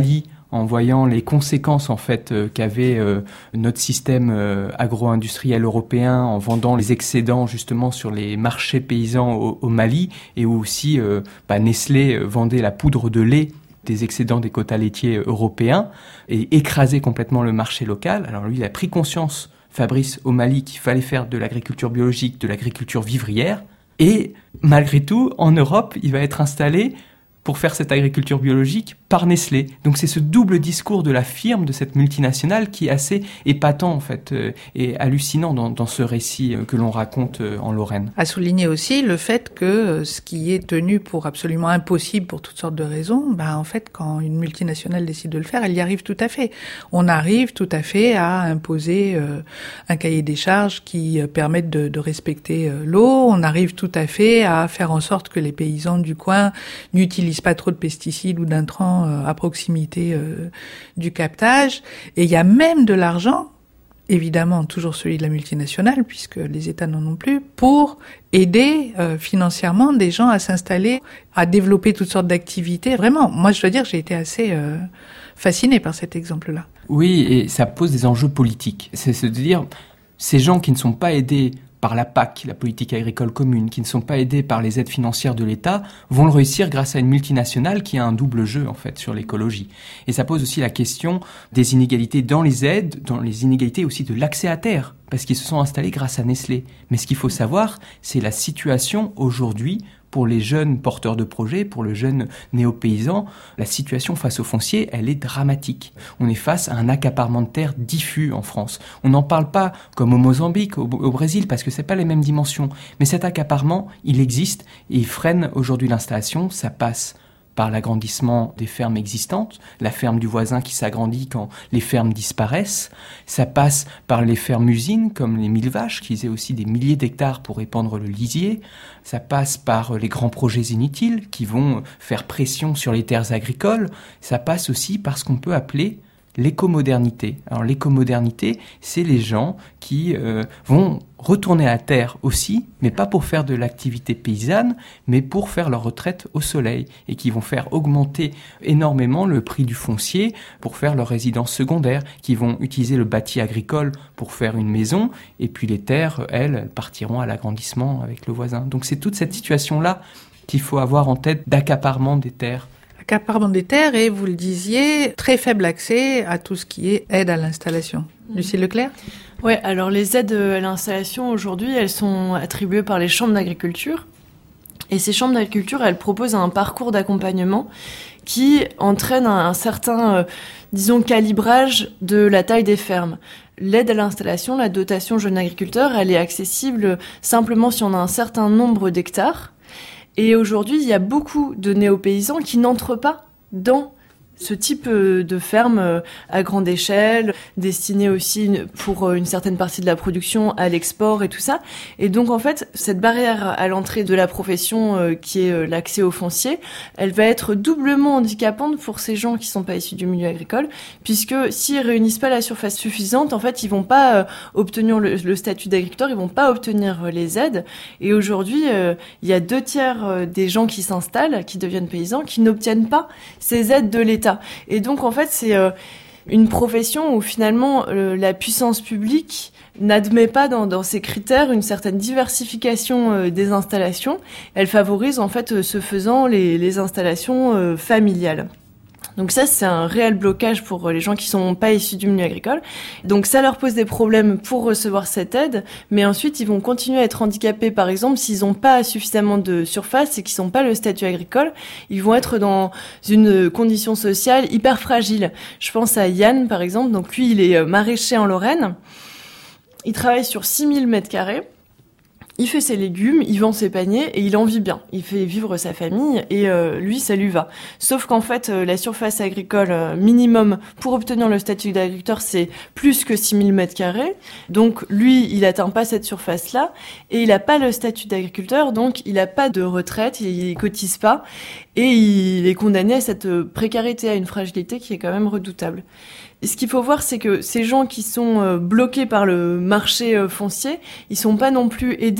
en voyant les conséquences en fait euh, qu'avait euh, notre système euh, agro-industriel européen en vendant les excédents justement sur les marchés paysans au, au Mali, et où aussi euh, bah, Nestlé vendait la poudre de lait des excédents des quotas laitiers européens et écrasait complètement le marché local. Alors lui, il a pris conscience, Fabrice, au Mali, qu'il fallait faire de l'agriculture biologique, de l'agriculture vivrière. Et malgré tout, en Europe, il va être installé pour faire cette agriculture biologique par Nestlé. Donc c'est ce double discours de la firme, de cette multinationale, qui est assez épatant en fait, euh, et hallucinant dans, dans ce récit euh, que l'on raconte euh, en Lorraine. À souligner aussi le fait que euh, ce qui est tenu pour absolument impossible pour toutes sortes de raisons, ben en fait quand une multinationale décide de le faire, elle y arrive tout à fait. On arrive tout à fait à imposer euh, un cahier des charges qui euh, permette de, de respecter euh, l'eau. On arrive tout à fait à faire en sorte que les paysans du coin n'utilisent pas trop de pesticides ou d'intrants euh, à proximité euh, du captage. Et il y a même de l'argent, évidemment toujours celui de la multinationale, puisque les États n'en ont plus, pour aider euh, financièrement des gens à s'installer, à développer toutes sortes d'activités. Vraiment, moi je dois dire que j'ai été assez euh, fascinée par cet exemple-là. Oui, et ça pose des enjeux politiques. C'est se dire, ces gens qui ne sont pas aidés par la P A C, la politique agricole commune, qui ne sont pas aidés par les aides financières de l'État, vont le réussir grâce à une multinationale qui a un double jeu, en fait, sur l'écologie. Et ça pose aussi la question des inégalités dans les aides, dans les inégalités aussi de l'accès à terre, parce qu'ils se sont installés grâce à Nestlé. Mais ce qu'il faut savoir, c'est la situation aujourd'hui pour les jeunes porteurs de projets, pour le jeune néo-paysan. La situation face au foncier, elle est dramatique. On est face à un accaparement de terre diffus en France. On n'en parle pas comme au Mozambique, au, au Brésil, parce que c'est pas les mêmes dimensions. Mais cet accaparement, il existe et il freine aujourd'hui l'installation. Ça passe par l'agrandissement des fermes existantes, la ferme du voisin qui s'agrandit quand les fermes disparaissent. Ça passe par les fermes-usines comme les mille vaches qui faisaient aussi des milliers d'hectares pour épandre le lisier. Ça passe par les grands projets inutiles qui vont faire pression sur les terres agricoles. Ça passe aussi par ce qu'on peut appeler l'écomodernité. Alors l'écomodernité, c'est les gens qui euh, vont retourner à la terre aussi, mais pas pour faire de l'activité paysanne, mais pour faire leur retraite au soleil, et qui vont faire augmenter énormément le prix du foncier pour faire leur résidence secondaire, qui vont utiliser le bâti agricole pour faire une maison, et puis les terres, elles, elles partiront à l'agrandissement avec le voisin. Donc c'est toute cette situation-là qu'il faut avoir en tête d'accaparement des terres. Accaparement des terres et, vous le disiez, très faible accès à tout ce qui est aide à l'installation. Mmh. Lucie Leclerc ? Ouais, alors les aides à l'installation aujourd'hui, elles sont attribuées par les chambres d'agriculture. Et ces chambres d'agriculture, elles proposent un parcours d'accompagnement qui entraîne un, un certain, euh, disons, calibrage de la taille des fermes. L'aide à l'installation, la dotation jeune agriculteur, elle est accessible simplement si on a un certain nombre d'hectares. Et aujourd'hui, il y a beaucoup de néo-paysans qui n'entrent pas dans ce type de ferme à grande échelle, destinée aussi pour une certaine partie de la production à l'export et tout ça. Et donc, en fait, cette barrière à l'entrée de la profession qui est l'accès au foncier, elle va être doublement handicapante pour ces gens qui sont pas issus du milieu agricole, puisque s'ils réunissent pas la surface suffisante, en fait, ils vont pas obtenir le, le statut d'agriculteur, ils vont pas obtenir les aides. Et aujourd'hui, il y a deux tiers des gens qui s'installent, qui deviennent paysans, qui n'obtiennent pas ces aides de l'État. Et donc, en fait, c'est euh, une profession où, finalement, euh, la puissance publique n'admet pas dans, dans ses critères une certaine diversification euh, des installations. Elle favorise, en fait, euh, ce faisant, les, les installations euh, familiales. Donc ça, c'est un réel blocage pour les gens qui sont pas issus du milieu agricole. Donc ça leur pose des problèmes pour recevoir cette aide, mais ensuite ils vont continuer à être handicapés. Par exemple, s'ils n'ont pas suffisamment de surface et qu'ils n'ont pas le statut agricole, ils vont être dans une condition sociale hyper fragile. Je pense à Yann, par exemple. Donc lui, il est maraîcher en Lorraine. Il travaille sur six mille mètres carrés. Il fait ses légumes, il vend ses paniers et il en vit bien. Il fait vivre sa famille et euh, lui, ça lui va. Sauf qu'en fait, euh, la surface agricole euh, minimum pour obtenir le statut d'agriculteur, c'est plus que six mille mètres carrés. Donc lui, il atteint pas cette surface-là et il a pas le statut d'agriculteur, donc il a pas de retraite, il cotise pas et il est condamné à cette précarité, à une fragilité qui est quand même redoutable. Et ce qu'il faut voir, c'est que ces gens qui sont bloqués par le marché foncier, ils sont pas non plus aidés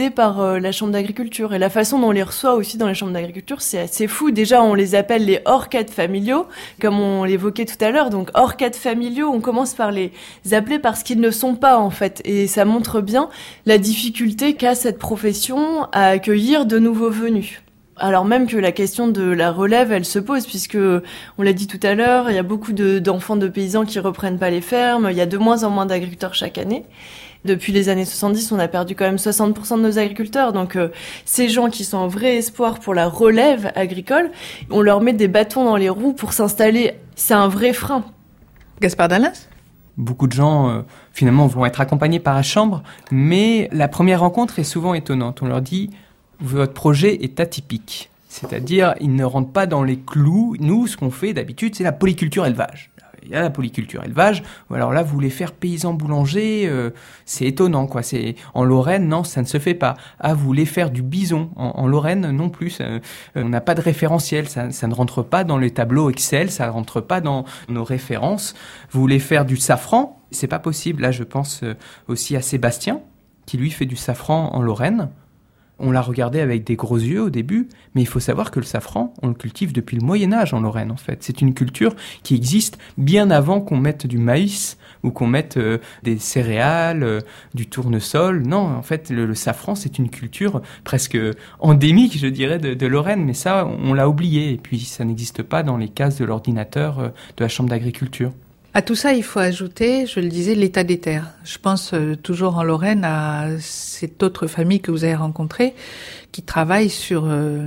valorisés par euh, la chambre d'agriculture. Et la façon dont on les reçoit aussi dans les chambres d'agriculture, c'est assez fou. Déjà, on les appelle les hors cadres familiaux, comme on l'évoquait tout à l'heure. Donc, hors cadres familiaux, on commence par les appeler parce qu'ils ne sont pas, en fait. Et ça montre bien la difficulté qu'a cette profession à accueillir de nouveaux venus. Alors même que la question de la relève, elle se pose, puisque, on l'a dit tout à l'heure, il y a beaucoup de, d'enfants de paysans qui reprennent pas les fermes, il y a de moins en moins d'agriculteurs chaque année. Depuis les années soixante-dix, on a perdu quand même soixante pour cent de nos agriculteurs. Donc, euh, ces gens qui sont un vrai espoir pour la relève agricole, on leur met des bâtons dans les roues pour s'installer. C'est un vrai frein. Gaspard Dalens ? Beaucoup de gens, euh, finalement, vont être accompagnés par la chambre, mais la première rencontre est souvent étonnante. On leur dit... Votre projet est atypique, c'est-à-dire il ne rentre pas dans les clous. Nous, ce qu'on fait d'habitude, c'est la polyculture élevage. Il y a la polyculture élevage, ou alors là, vous voulez faire paysan boulanger, euh, c'est étonnant, quoi. C'est en Lorraine, non, ça ne se fait pas. Ah, vous voulez faire du bison en, en Lorraine, non plus. Euh, on n'a pas de référentiel, ça, ça ne rentre pas dans les tableaux Excel, ça ne rentre pas dans nos références. Vous voulez faire du safran, c'est pas possible. Là, je pense aussi à Sébastien, qui lui fait du safran en Lorraine. On l'a regardé avec des gros yeux au début, mais il faut savoir que le safran, on le cultive depuis le Moyen-Âge en Lorraine, en fait. C'est une culture qui existe bien avant qu'on mette du maïs ou qu'on mette euh, des céréales, euh, du tournesol. Non, en fait, le, le safran, c'est une culture presque endémique, je dirais, de, de Lorraine. Mais ça, on l'a oublié. Et puis, ça n'existe pas dans les cases de l'ordinateur euh, de la Chambre d'agriculture. À tout ça, il faut ajouter, je le disais, l'état des terres. Je pense euh, toujours en Lorraine à cette autre famille que vous avez rencontrée qui travaille sur... Euh,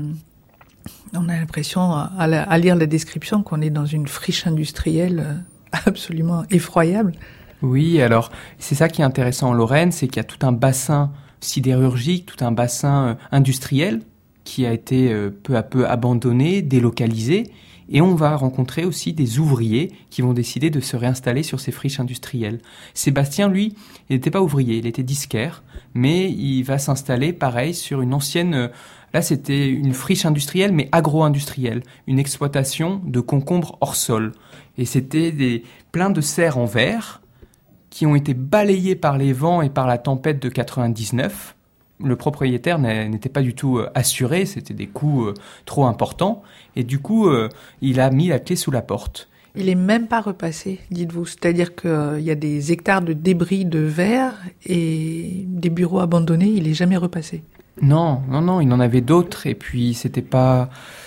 on a l'impression, à, la, à lire la description, qu'on est dans une friche industrielle euh, absolument effroyable. Oui, alors c'est ça qui est intéressant en Lorraine, c'est qu'il y a tout un bassin sidérurgique, tout un bassin euh, industriel qui a été euh, peu à peu abandonné, délocalisé. Et on va rencontrer aussi des ouvriers qui vont décider de se réinstaller sur ces friches industrielles. Sébastien, lui, il n'était pas ouvrier, il était disquaire, mais il va s'installer, pareil, sur une ancienne... Là, c'était une friche industrielle, mais agro-industrielle, une exploitation de concombres hors sol. Et c'était des, plein de serres en verre qui ont été balayées par les vents et par la tempête de quatre-vingt-dix-neuf. Le propriétaire n'était pas du tout assuré, c'était des coûts trop importants. Et du coup, il a mis la clé sous la porte. Il est même pas repassé, dites-vous. C'est-à-dire qu'il euh, y a des hectares de débris de verre et des bureaux abandonnés, il est jamais repassé. Non, non, non, il en avait d'autres. Et puis, c'était pas...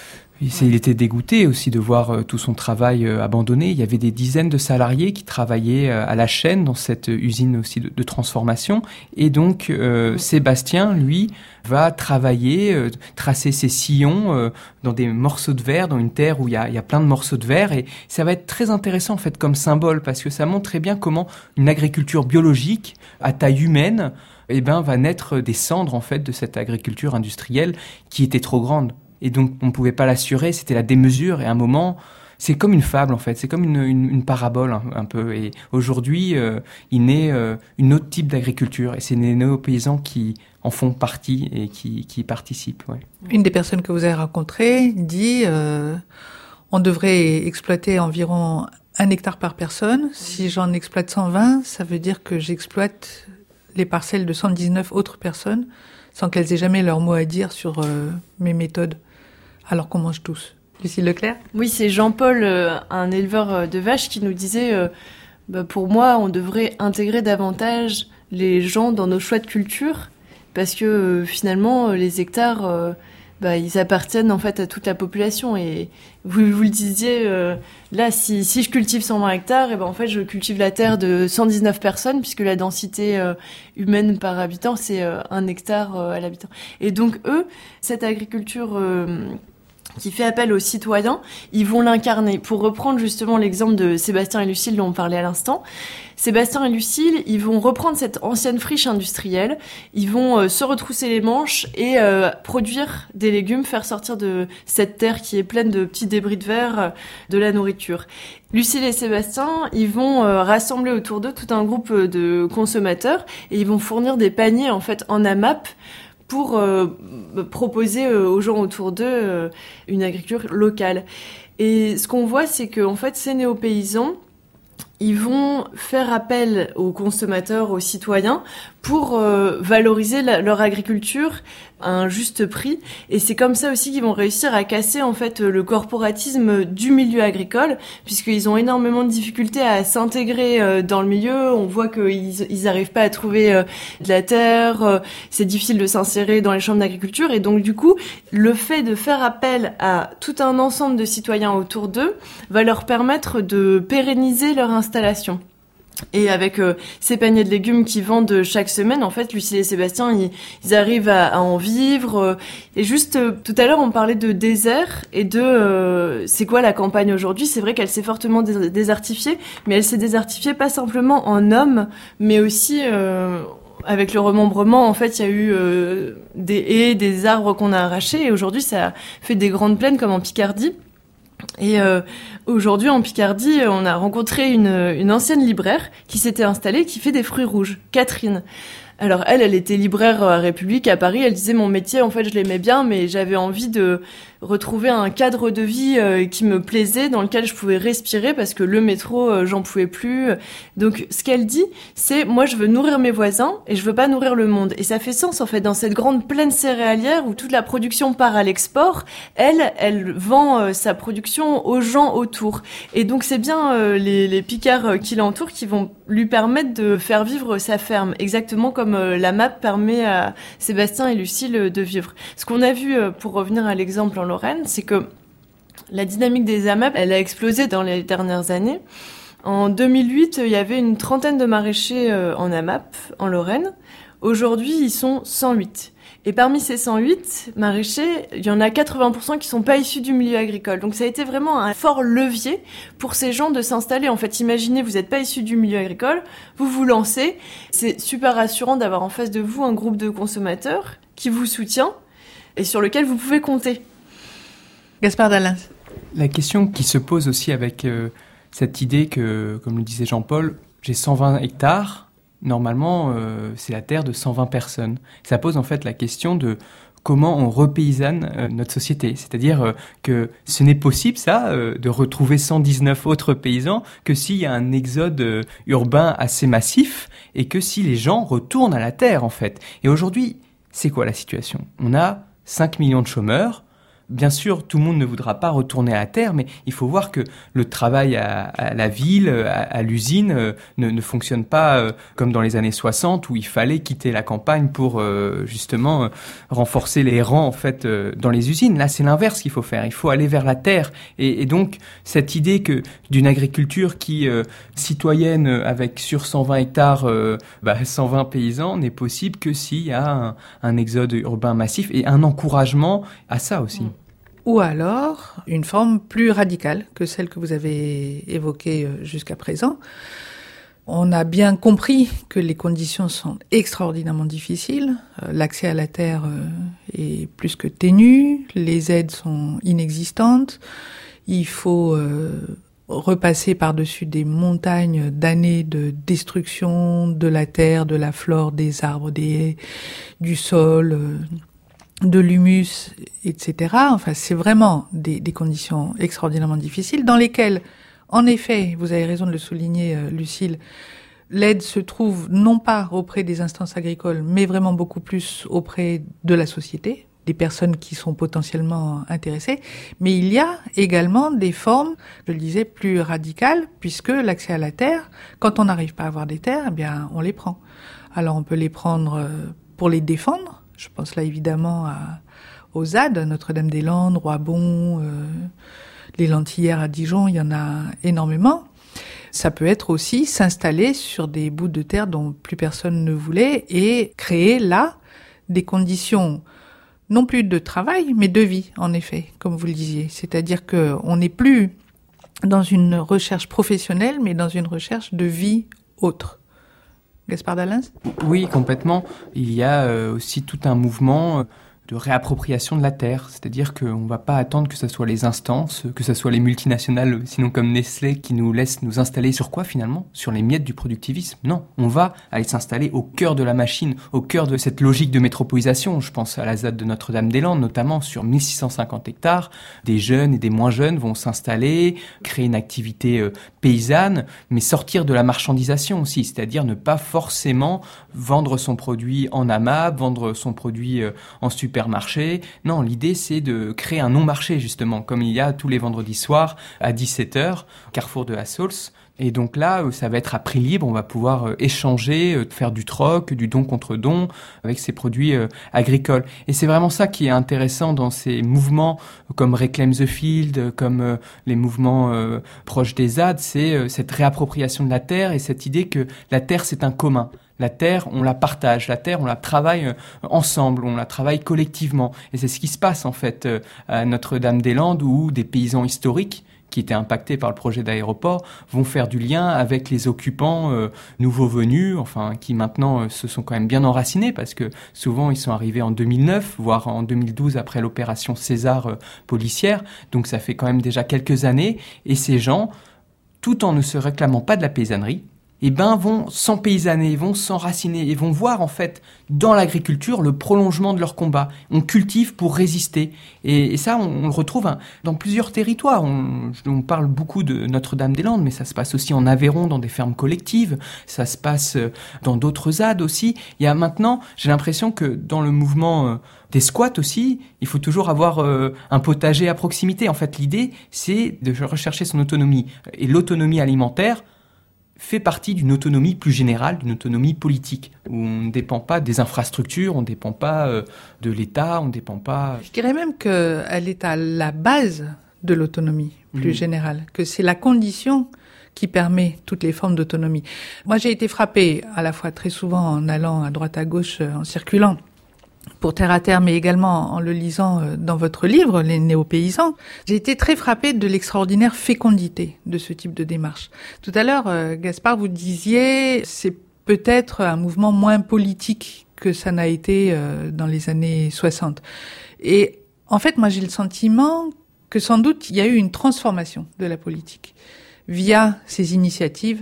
Il était dégoûté aussi de voir tout son travail abandonné. Il y avait des dizaines de salariés qui travaillaient à la chaîne dans cette usine aussi de, de transformation. Et donc, euh, Sébastien, lui, va travailler, euh, tracer ses sillons euh, dans des morceaux de verre, dans une terre où il y a, il y a plein de morceaux de verre. Et ça va être très intéressant, en fait, comme symbole, parce que ça montre très bien comment une agriculture biologique, à taille humaine, eh ben, va naître des cendres, en fait, de cette agriculture industrielle qui était trop grande. Et donc, on ne pouvait pas l'assurer, c'était la démesure. Et à un moment, c'est comme une fable, en fait. C'est comme une, une, une parabole, un, un peu. Et aujourd'hui, euh, il naît euh, une autre type d'agriculture. Et c'est les néo-paysans qui en font partie et qui, qui y participent. Ouais. Une des personnes que vous avez rencontrées dit euh, on devrait exploiter environ un hectare par personne. Si j'en exploite cent vingt, ça veut dire que j'exploite les parcelles de cent dix-neuf autres personnes sans qu'elles aient jamais leur mot à dire sur euh, mes méthodes. Alors qu'on mange tous. Lucille Leclerc ? Oui, c'est Jean-Paul, euh, un éleveur de vaches, qui nous disait euh, bah, pour moi, on devrait intégrer davantage les gens dans nos choix de culture, parce que euh, finalement, les hectares, euh, bah, ils appartiennent en fait à toute la population. Et vous, vous le disiez, euh, là, si, si je cultive cent vingt hectares, et ben en fait, je cultive la terre de cent dix-neuf personnes, puisque la densité euh, humaine par habitant, c'est euh, un hectare euh, à l'habitant. Et donc eux, cette agriculture euh, qui fait appel aux citoyens, ils vont l'incarner. Pour reprendre justement l'exemple de Sébastien et Lucille dont on parlait à l'instant, Sébastien et Lucille, ils vont reprendre cette ancienne friche industrielle, ils vont euh, se retrousser les manches et euh, produire des légumes, faire sortir de cette terre qui est pleine de petits débris de verre euh, de la nourriture. Lucille et Sébastien, ils vont euh, rassembler autour d'eux tout un groupe de consommateurs et ils vont fournir des paniers en fait en AMAP pour euh, proposer euh, aux gens autour d'eux euh, une agriculture locale. Et ce qu'on voit, c'est que en fait, ces néo-paysans, ils vont faire appel aux consommateurs, aux citoyens, pour euh, valoriser la, leur agriculture à un juste prix. Et c'est comme ça aussi qu'ils vont réussir à casser en fait le corporatisme du milieu agricole, puisqu'ils ont énormément de difficultés à s'intégrer euh, dans le milieu. On voit qu'ils ils arrivent pas à trouver euh, de la terre, euh, c'est difficile de s'insérer dans les chambres d'agriculture. Et donc du coup, le fait de faire appel à tout un ensemble de citoyens autour d'eux va leur permettre de pérenniser leur installation. Et avec euh, ces paniers de légumes qu'ils vendent chaque semaine, en fait, Lucille et Sébastien, ils, ils arrivent à, à en vivre. Euh, et juste, euh, tout à l'heure, on parlait de désert et de euh, c'est quoi la campagne aujourd'hui. C'est vrai qu'elle s'est fortement dés- désertifiée, mais elle s'est désertifiée pas simplement en hommes, mais aussi euh, avec le remembrement. En fait, il y a eu euh, des haies, des arbres qu'on a arrachés, et aujourd'hui, ça fait des grandes plaines comme en Picardie. Et euh, aujourd'hui en Picardie, on a rencontré une, une ancienne libraire qui s'était installée, qui fait des fruits rouges, Catherine. Alors elle, elle était libraire à République à Paris. Elle disait mon métier, en fait, je l'aimais bien, mais j'avais envie de retrouver un cadre de vie euh, qui me plaisait, dans lequel je pouvais respirer, parce que le métro, euh, j'en pouvais plus. Donc ce qu'elle dit, c'est moi je veux nourrir mes voisins et je veux pas nourrir le monde. Et ça fait sens en fait dans cette grande plaine céréalière où toute la production part à l'export. Elle, elle vend euh, sa production aux gens autour. Et donc c'est bien euh, les, les Picards euh, qui l'entourent qui vont lui permettre de faire vivre sa ferme, exactement comme euh, la M A P permet à Sébastien et Lucille euh, de vivre. Ce qu'on a vu, euh, pour revenir à l'exemple en Lorraine, c'est que la dynamique des A M A P, elle a explosé dans les dernières années. En deux mille huit, il y avait une trentaine de maraîchers euh, en A M A P en Lorraine. Aujourd'hui, ils sont cent huit. Et parmi ces cent huit maraîchers, il y en a quatre-vingts pour cent qui sont pas issus du milieu agricole. Donc ça a été vraiment un fort levier pour ces gens de s'installer. En fait, imaginez, vous n'êtes pas issus du milieu agricole, vous vous lancez. C'est super rassurant d'avoir en face de vous un groupe de consommateurs qui vous soutient et sur lequel vous pouvez compter. Gaspard Dalens. La question qui se pose aussi avec euh, cette idée que, comme le disait Jean-Paul, j'ai cent vingt hectares. Normalement, euh, c'est la terre de cent vingt personnes. Ça pose en fait la question de comment on repaysanne euh, notre société. C'est-à-dire euh, que ce n'est possible, ça, euh, de retrouver cent dix-neuf autres paysans que s'il y a un exode euh, urbain assez massif et que si les gens retournent à la terre, en fait. Et aujourd'hui, c'est quoi la situation ? On a cinq millions de chômeurs. Bien sûr, tout le monde ne voudra pas retourner à la terre, mais il faut voir que le travail à, à la ville, à, à l'usine, euh, ne, ne fonctionne pas euh, comme dans les années soixante où il fallait quitter la campagne pour euh, justement euh, renforcer les rangs en fait euh, dans les usines. Là, c'est l'inverse qu'il faut faire. Il faut aller vers la terre. Et, et donc, cette idée que d'une agriculture qui euh, citoyenne avec sur cent vingt hectares, euh, bah, cent vingt paysans, n'est possible que s'il y a un, un exode urbain massif et un encouragement à ça aussi. Mmh. Ou alors une forme plus radicale que celle que vous avez évoquée jusqu'à présent. On a bien compris que les conditions sont extraordinairement difficiles. L'accès à la terre est plus que ténu, les aides sont inexistantes. Il faut repasser par-dessus des montagnes d'années de destruction de la terre, de la flore, des arbres, des haies, du sol, de l'humus, et cetera. Enfin, c'est vraiment des, des conditions extraordinairement difficiles dans lesquelles, en effet, vous avez raison de le souligner, euh, Lucille, l'aide se trouve non pas auprès des instances agricoles, mais vraiment beaucoup plus auprès de la société, des personnes qui sont potentiellement intéressées. Mais il y a également des formes, je le disais, plus radicales, puisque l'accès à la terre, quand on n'arrive pas à avoir des terres, eh bien, on les prend. Alors, on peut les prendre pour les défendre. Je pense là évidemment à, aux Z A D, Notre-Dame-des-Landes, Roibon, euh, les Lentillères à Dijon, il y en a énormément. Ça peut être aussi s'installer sur des bouts de terre dont plus personne ne voulait et créer là des conditions non plus de travail, mais de vie, en effet, comme vous le disiez. C'est-à-dire qu'on n'est plus dans une recherche professionnelle, mais dans une recherche de vie autre. Gaspard Dalens ? Oui, complètement. Il y a euh, aussi tout un mouvement de réappropriation de la terre. C'est-à-dire qu'on ne va pas attendre que ce soit les instances, que ce soit les multinationales, sinon comme Nestlé, qui nous laissent nous installer sur quoi finalement ? Sur les miettes du productivisme. Non, on va aller s'installer au cœur de la machine, au cœur de cette logique de métropolisation. Je pense à la Z A D de Notre-Dame-des-Landes, notamment sur mille six cent cinquante hectares. Des jeunes et des moins jeunes vont s'installer, créer une activité euh, paysanne, mais sortir de la marchandisation aussi, c'est-à-dire ne pas forcément vendre son produit en A M A P, vendre son produit euh, en super supermarché. Non, l'idée, c'est de créer un non-marché, justement, comme il y a tous les vendredis soirs à dix-sept heures, Carrefour de Hassols. Et donc là, ça va être à prix libre, on va pouvoir échanger, faire du troc, du don contre don avec ces produits agricoles. Et c'est vraiment ça qui est intéressant dans ces mouvements comme Reclaim the Field, comme les mouvements proches des Z A D, c'est cette réappropriation de la terre et cette idée que la terre, c'est un commun. La terre, on la partage. La terre, on la travaille ensemble, on la travaille collectivement. Et c'est ce qui se passe, en fait, à Notre-Dame-des-Landes, où des paysans historiques qui étaient impactés par le projet d'aéroport vont faire du lien avec les occupants euh, nouveaux venus, enfin, qui maintenant euh, se sont quand même bien enracinés, parce que souvent, ils sont arrivés en deux mille neuf, voire en deux mille douze, après l'opération César euh, policière. Donc, ça fait quand même déjà quelques années. Et ces gens, tout en ne se réclamant pas de la paysannerie, eh ben, vont s'empaysanner, vont s'enraciner et vont voir, en fait, dans l'agriculture, le prolongement de leur combat. On cultive pour résister. Et, et ça, on, on le retrouve hein, dans plusieurs territoires. On, on parle beaucoup de Notre-Dame-des-Landes, mais ça se passe aussi en Aveyron, dans des fermes collectives. Ça se passe dans d'autres Z A D aussi. Il y a maintenant, j'ai l'impression que dans le mouvement euh, des squats aussi, il faut toujours avoir euh, un potager à proximité. En fait, l'idée, c'est de rechercher son autonomie. Et l'autonomie alimentaire fait partie d'une autonomie plus générale, d'une autonomie politique, où on ne dépend pas des infrastructures, on ne dépend pas euh, de l'État, on ne dépend pas... Je dirais même qu'elle est à la base de l'autonomie plus mmh. générale, que c'est la condition qui permet toutes les formes d'autonomie. Moi, j'ai été frappée à la fois très souvent en allant à droite à gauche, en circulant, pour Terre à Terre, mais également en le lisant dans votre livre, Les Néo-Paysans, j'ai été très frappée de l'extraordinaire fécondité de ce type de démarche. Tout à l'heure, Gaspard, vous disiez, c'est peut-être un mouvement moins politique que ça n'a été dans les années soixante. Et en fait, moi, j'ai le sentiment que sans doute, il y a eu une transformation de la politique via ces initiatives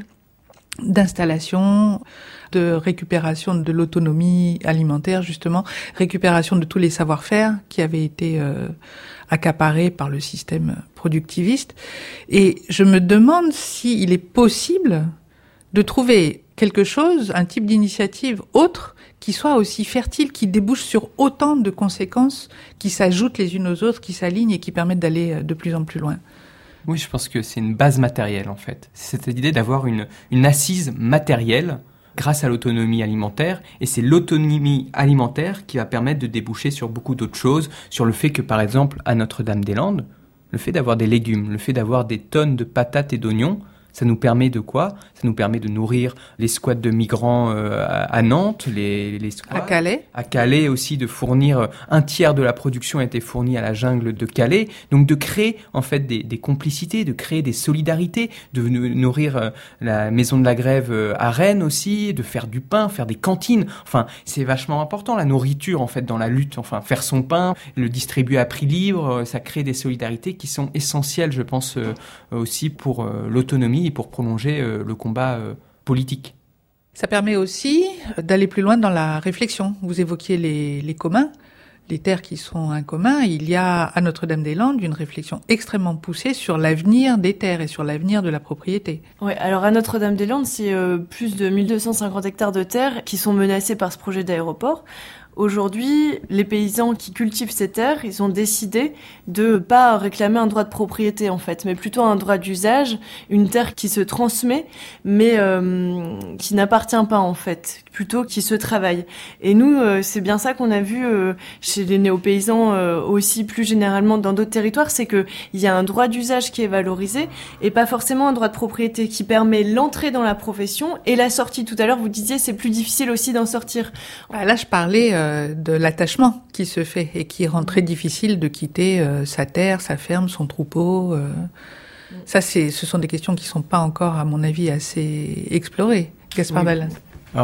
d'installation, de récupération de l'autonomie alimentaire, justement, récupération de tous les savoir-faire qui avaient été euh, accaparés par le système productiviste. Et je me demande s'il est possible de trouver quelque chose, un type d'initiative autre, qui soit aussi fertile, qui débouche sur autant de conséquences, qui s'ajoutent les unes aux autres, qui s'alignent et qui permettent d'aller de plus en plus loin. Oui, je pense que c'est une base matérielle, en fait. C'est cette idée d'avoir une, une assise matérielle grâce à l'autonomie alimentaire. Et c'est l'autonomie alimentaire qui va permettre de déboucher sur beaucoup d'autres choses, sur le fait que, par exemple, à Notre-Dame-des-Landes, le fait d'avoir des légumes, le fait d'avoir des tonnes de patates et d'oignons, ça nous permet de quoi ? Ça nous permet de nourrir les squats de migrants euh, à Nantes, les, les squats. À Calais. À Calais aussi, de fournir, un tiers de la production a été fournie à la jungle de Calais. Donc de créer en fait des, des complicités, de créer des solidarités, de nourrir euh, la maison de la grève euh, à Rennes aussi, de faire du pain, faire des cantines. Enfin, c'est vachement important, la nourriture en fait dans la lutte. Enfin, faire son pain, le distribuer à prix libre, euh, ça crée des solidarités qui sont essentielles, je pense, euh, aussi pour euh, l'autonomie et pour prolonger euh, le combat euh, politique. Ça permet aussi d'aller plus loin dans la réflexion. Vous évoquiez les, les communs, les terres qui sont un commun. Il y a à Notre-Dame-des-Landes une réflexion extrêmement poussée sur l'avenir des terres et sur l'avenir de la propriété. Ouais, alors à Notre-Dame-des-Landes, c'est euh, plus de mille deux cent cinquante hectares de terres qui sont menacés par ce projet d'aéroport. Aujourd'hui, les paysans qui cultivent ces terres, ils ont décidé de pas réclamer un droit de propriété en fait, mais plutôt un droit d'usage, une terre qui se transmet, mais euh, qui n'appartient pas en fait, plutôt qui se travaille. Et nous, euh, c'est bien ça qu'on a vu euh, chez les néo-paysans euh, aussi plus généralement dans d'autres territoires, c'est que il y a un droit d'usage qui est valorisé et pas forcément un droit de propriété qui permet l'entrée dans la profession et la sortie. Tout à l'heure, vous disiez c'est plus difficile aussi d'en sortir. Bah là, je parlais euh, de l'attachement qui se fait et qui rend très difficile de quitter euh, sa terre, sa ferme, son troupeau. Euh. Ça, c'est, ce sont des questions qui sont pas encore, à mon avis, assez explorées. Gaspard oui. Ballin. Alors,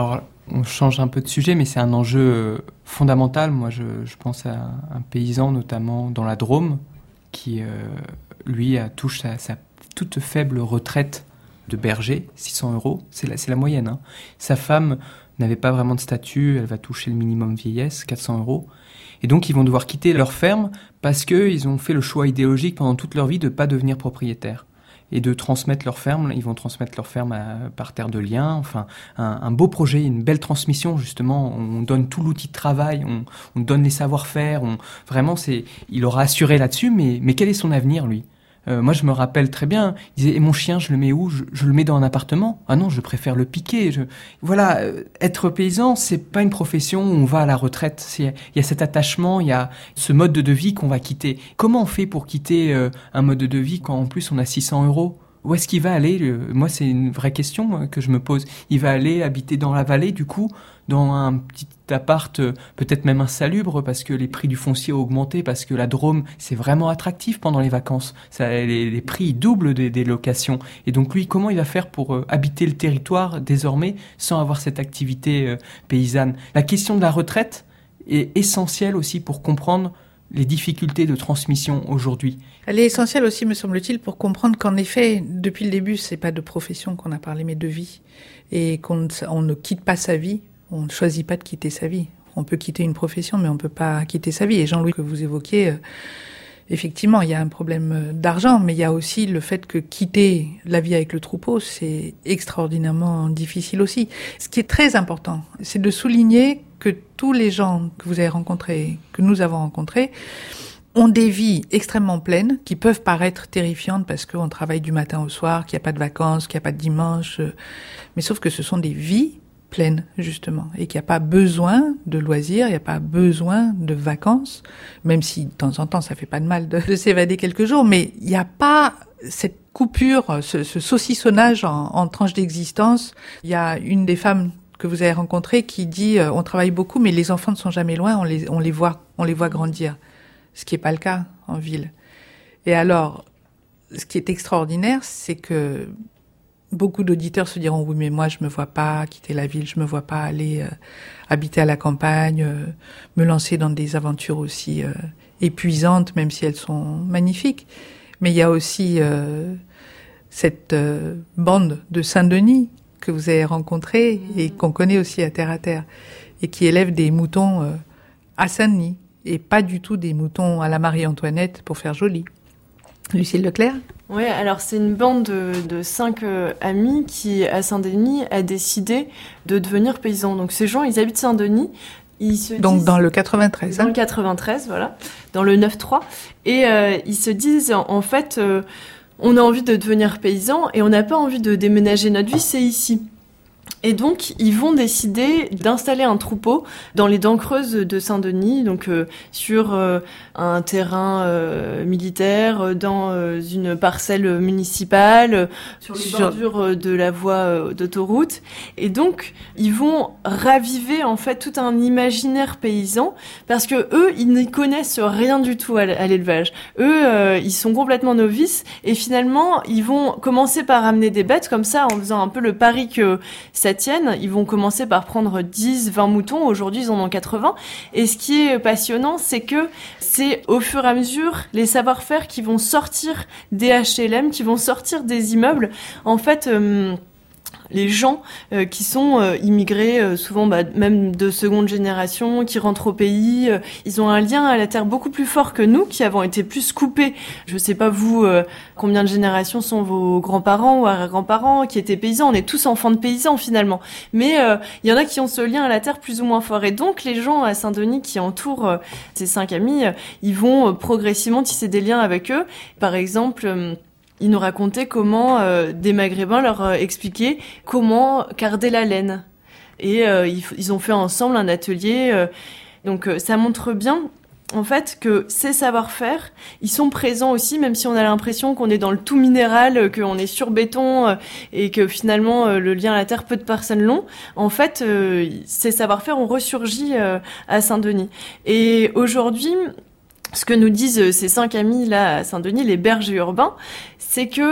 on change un peu de sujet, mais c'est un enjeu fondamental. Moi, je, je pense à un paysan, notamment dans la Drôme, qui, euh, lui, a, touche sa, sa toute faible retraite de berger, six cents euros. C'est la, c'est la moyenne. Hein. Sa femme n'avait pas vraiment de statut, elle va toucher le minimum vieillesse, quatre cents euros. Et donc, ils vont devoir quitter leur ferme parce qu'ils ont fait le choix idéologique pendant toute leur vie de ne pas devenir propriétaires et de transmettre leur ferme. Ils vont transmettre leur ferme à, par terre de liens. Enfin, un, un beau projet, une belle transmission, justement. On donne tout l'outil de travail, on, on donne les savoir-faire. On, vraiment, c'est, il aura assuré là-dessus, mais, mais quel est son avenir, lui ? Euh, moi, je me rappelle très bien, il disait, et mon chien, je le mets où ? je, je le mets dans un appartement ? Ah non, je préfère le piquer. Je... Voilà, euh, être paysan, c'est pas une profession où on va à la retraite. C'est, il y a cet attachement, il y a ce mode de vie qu'on va quitter. Comment on fait pour quitter euh, un mode de vie quand en plus on a six cents euros ? Où est-ce qu'il va aller ? Moi, c'est une vraie question que je me pose. Il va aller habiter dans la vallée, du coup, dans un petit appart, peut-être même insalubre, parce que les prix du foncier ont augmenté, parce que la Drôme, c'est vraiment attractif pendant les vacances. Ça, les, les prix doublent des, des locations. Et donc, lui, comment il va faire pour euh, habiter le territoire, désormais, sans avoir cette activité euh, paysanne ? La question de la retraite est essentielle aussi pour comprendre les difficultés de transmission aujourd'hui. Elle est essentielle aussi, me semble-t-il, pour comprendre qu'en effet, depuis le début, c'est pas de profession qu'on a parlé, mais de vie. Et qu'on on ne quitte pas sa vie, on ne choisit pas de quitter sa vie. On peut quitter une profession, mais on peut pas quitter sa vie. Et Jean-Louis, que vous évoquiez, euh, effectivement, il y a un problème d'argent, mais il y a aussi le fait que quitter la vie avec le troupeau, c'est extraordinairement difficile aussi. Ce qui est très important, c'est de souligner que tous les gens que vous avez rencontrés, que nous avons rencontrés, ont des vies extrêmement pleines, qui peuvent paraître terrifiantes parce qu'on travaille du matin au soir, qu'il n'y a pas de vacances, qu'il n'y a pas de dimanche, mais sauf que ce sont des vies pleines, justement, et qu'il n'y a pas besoin de loisirs, il n'y a pas besoin de vacances, même si de temps en temps ça fait pas de mal de, de s'évader quelques jours, mais il n'y a pas cette coupure, ce, ce saucissonnage en, en tranches d'existence. Il y a une des femmes que vous avez rencontrées qui dit euh, on travaille beaucoup, mais les enfants ne sont jamais loin, on les, on les voit, on les voit grandir, ce qui n'est pas le cas en ville. Et alors, ce qui est extraordinaire, c'est que beaucoup d'auditeurs se diront oui, mais moi je me vois pas quitter la ville, je me vois pas aller euh, habiter à la campagne, euh, me lancer dans des aventures aussi euh, épuisantes, même si elles sont magnifiques. Mais il y a aussi euh, cette euh, bande de Saint-Denis que vous avez rencontrée et qu'on connaît aussi à Terre à Terre, et qui élève des moutons euh, à Saint-Denis, et pas du tout des moutons à la Marie-Antoinette pour faire joli. Lucille Leclerc ? Oui, alors c'est une bande de, de cinq euh, amis qui, à Saint-Denis, a décidé de devenir paysans. Donc ces gens, ils habitent Saint-Denis. Ils se Donc disent, dans le quatre-vingt-treize. Dans hein. le quatre-vingt-treize, voilà. Dans le neuf trois. Et euh, ils se disent, en, en fait, euh, on a envie de devenir paysans et on n'a pas envie de déménager notre vie, c'est ici. Et donc, ils vont décider d'installer un troupeau dans les dents creuses de Saint-Denis, donc euh, sur euh, un terrain euh, militaire, dans euh, une parcelle municipale, euh, sur les bordures de la voie euh, d'autoroute. Et donc, ils vont raviver en fait tout un imaginaire paysan, parce que eux, ils n'y connaissent rien du tout à l'élevage. Eux, euh, ils sont complètement novices, et finalement, ils vont commencer par amener des bêtes comme ça, en faisant un peu le pari que ça tienne. Ils vont commencer par prendre dix, vingt moutons. Aujourd'hui, ils en ont quatre-vingts. Et ce qui est passionnant, c'est que c'est au fur et à mesure les savoir-faire qui vont sortir des H L M, qui vont sortir des immeubles. En fait, euh, les gens euh, qui sont euh, immigrés, euh, souvent bah, même de seconde génération, qui rentrent au pays, euh, ils ont un lien à la terre beaucoup plus fort que nous, qui avons été plus coupés. Je sais pas vous, euh, combien de générations sont vos grands-parents ou arrière-grands-parents qui étaient paysans. On est tous enfants de paysans finalement. Mais il euh, y en a qui ont ce lien à la terre plus ou moins fort. Et donc les gens à Saint-Denis qui entourent euh, ces cinq amis, euh, ils vont euh, progressivement tisser des liens avec eux. Par exemple... Euh, Ils nous racontaient comment euh, des Maghrébins leur euh, expliquaient comment carder la laine. Et euh, ils, ils ont fait ensemble un atelier. Euh, donc euh, ça montre bien, en fait, que ces savoir-faire, ils sont présents aussi, même si on a l'impression qu'on est dans le tout minéral, euh, qu'on est sur béton euh, et que finalement euh, le lien à la terre, peu de personnes l'ont. En fait, euh, ces savoir-faire ont ressurgi euh, à Saint-Denis. Et aujourd'hui... Ce que nous disent ces cinq amis là à Saint-Denis, les bergers urbains, c'est que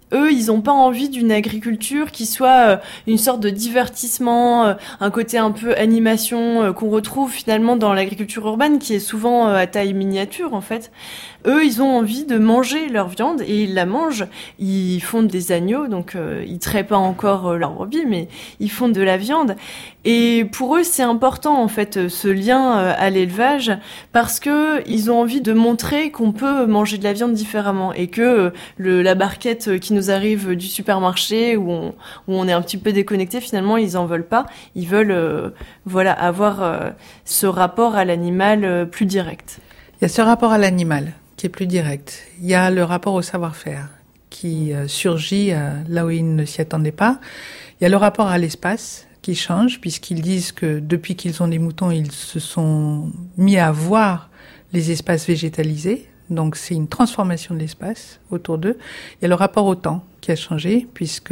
Eux, ils n'ont pas envie d'une agriculture qui soit euh, une sorte de divertissement, euh, un côté un peu animation euh, qu'on retrouve finalement dans l'agriculture urbaine qui est souvent euh, à taille miniature en fait. Eux, ils ont envie de manger leur viande et ils la mangent. Ils font des agneaux, donc euh, ils traient pas encore euh, leur brebis, mais ils font de la viande. Et pour eux, c'est important en fait ce lien euh, à l'élevage parce que ils ont envie de montrer qu'on peut manger de la viande différemment et que euh, le, la barquette qui nous arrive du supermarché où on, où on est un petit peu déconnecté, finalement, ils en veulent pas. Ils veulent, euh, voilà, avoir euh, ce rapport à l'animal euh, plus direct. Il y a ce rapport à l'animal qui est plus direct. Il y a le rapport au savoir-faire qui euh, surgit euh, là où ils ne s'y attendaient pas. Il y a le rapport à l'espace qui change puisqu'ils disent que depuis qu'ils ont des moutons, ils se sont mis à voir les espaces végétalisés. Donc c'est une transformation de l'espace autour d'eux. Il y a le rapport au temps qui a changé puisque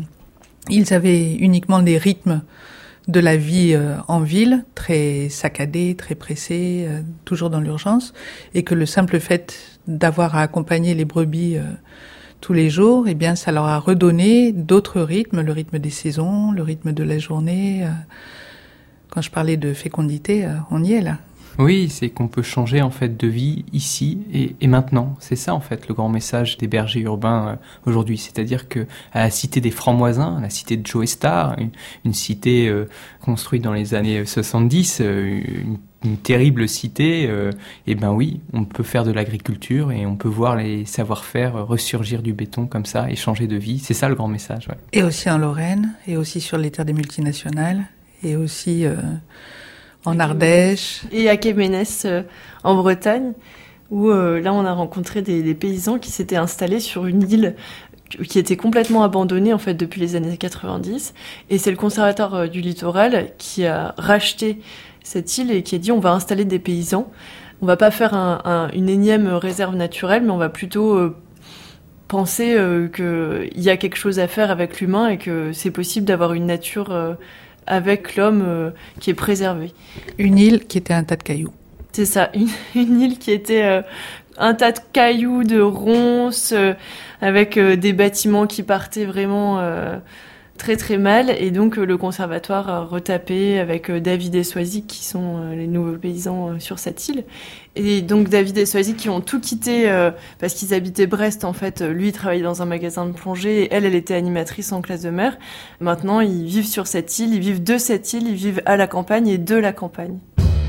ils avaient uniquement des rythmes de la vie euh, en ville, très saccadés, très pressés, euh, toujours dans l'urgence, et que le simple fait d'avoir à accompagner les brebis euh, tous les jours, eh bien, ça leur a redonné d'autres rythmes, le rythme des saisons, le rythme de la journée. Euh, quand je parlais de fécondité, euh, on y est là. Oui, c'est qu'on peut changer en fait de vie ici et, et maintenant. C'est ça en fait le grand message des bergers urbains euh, aujourd'hui. C'est-à-dire que à la cité des Francs-Moisins, la cité de Joe Star, une, une cité euh, construite dans les années soixante-dix, euh, une, une terrible cité, euh, et ben oui, on peut faire de l'agriculture et on peut voir les savoir-faire ressurgir du béton comme ça et changer de vie. C'est ça le grand message. Ouais. Et aussi en Lorraine, et aussi sur les terres des multinationales, et aussi euh, en Ardèche. Et à Quéménès, euh, en Bretagne, où euh, là on a rencontré des, des paysans qui s'étaient installés sur une île qui était complètement abandonnée en fait depuis les années quatre-vingt-dix. Et c'est le conservateur euh, du littoral qui a racheté cette île et qui a dit on va installer des paysans. On va pas faire un, un, une énième réserve naturelle, mais on va plutôt euh, penser euh, qu'il y a quelque chose à faire avec l'humain et que c'est possible d'avoir une nature euh, avec l'homme euh, qui est préservé. Une île qui était un tas de cailloux. C'est ça, une, une île qui était euh, un tas de cailloux, de ronces, euh, avec euh, des bâtiments qui partaient vraiment euh, très très mal. Et donc euh, le conservatoire a retapé avec euh, David et Soisy qui sont euh, les nouveaux paysans euh, sur cette île. Et donc David et Soisy qui ont tout quitté euh, parce qu'ils habitaient Brest en fait. Lui il travaillait dans un magasin de plongée et elle, elle était animatrice en classe de mer. Maintenant ils vivent sur cette île, ils vivent de cette île, ils vivent à la campagne et de la campagne.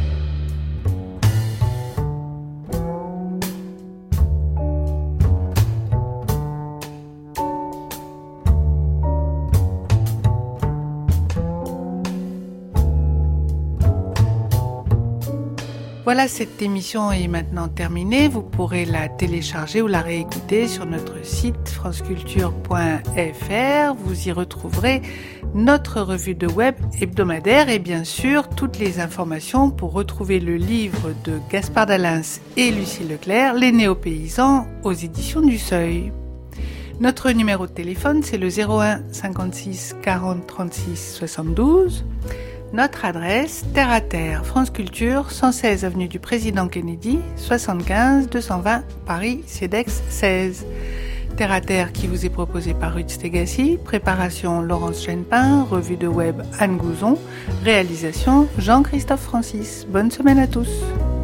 Voilà, cette émission est maintenant terminée. Vous pourrez la télécharger ou la réécouter sur notre site franceculture point f r. Vous y retrouverez notre revue de web hebdomadaire et bien sûr toutes les informations pour retrouver le livre de Gaspard Dalens et Lucille Leclerc, Les Néo-Paysans, aux éditions du Seuil. Notre numéro de téléphone, c'est le zéro un cinquante-six quarante trente-six soixante-douze. Notre adresse, Terre à Terre, France Culture, cent seize avenue du Président Kennedy, soixante-quinze deux cent vingt, Paris, Cedex seize. Terre à Terre qui vous est proposé par Ruth Stegassi, préparation Laurence Genepin, revue de web Anne Gouzon, réalisation Jean-Christophe Francis. Bonne semaine à tous.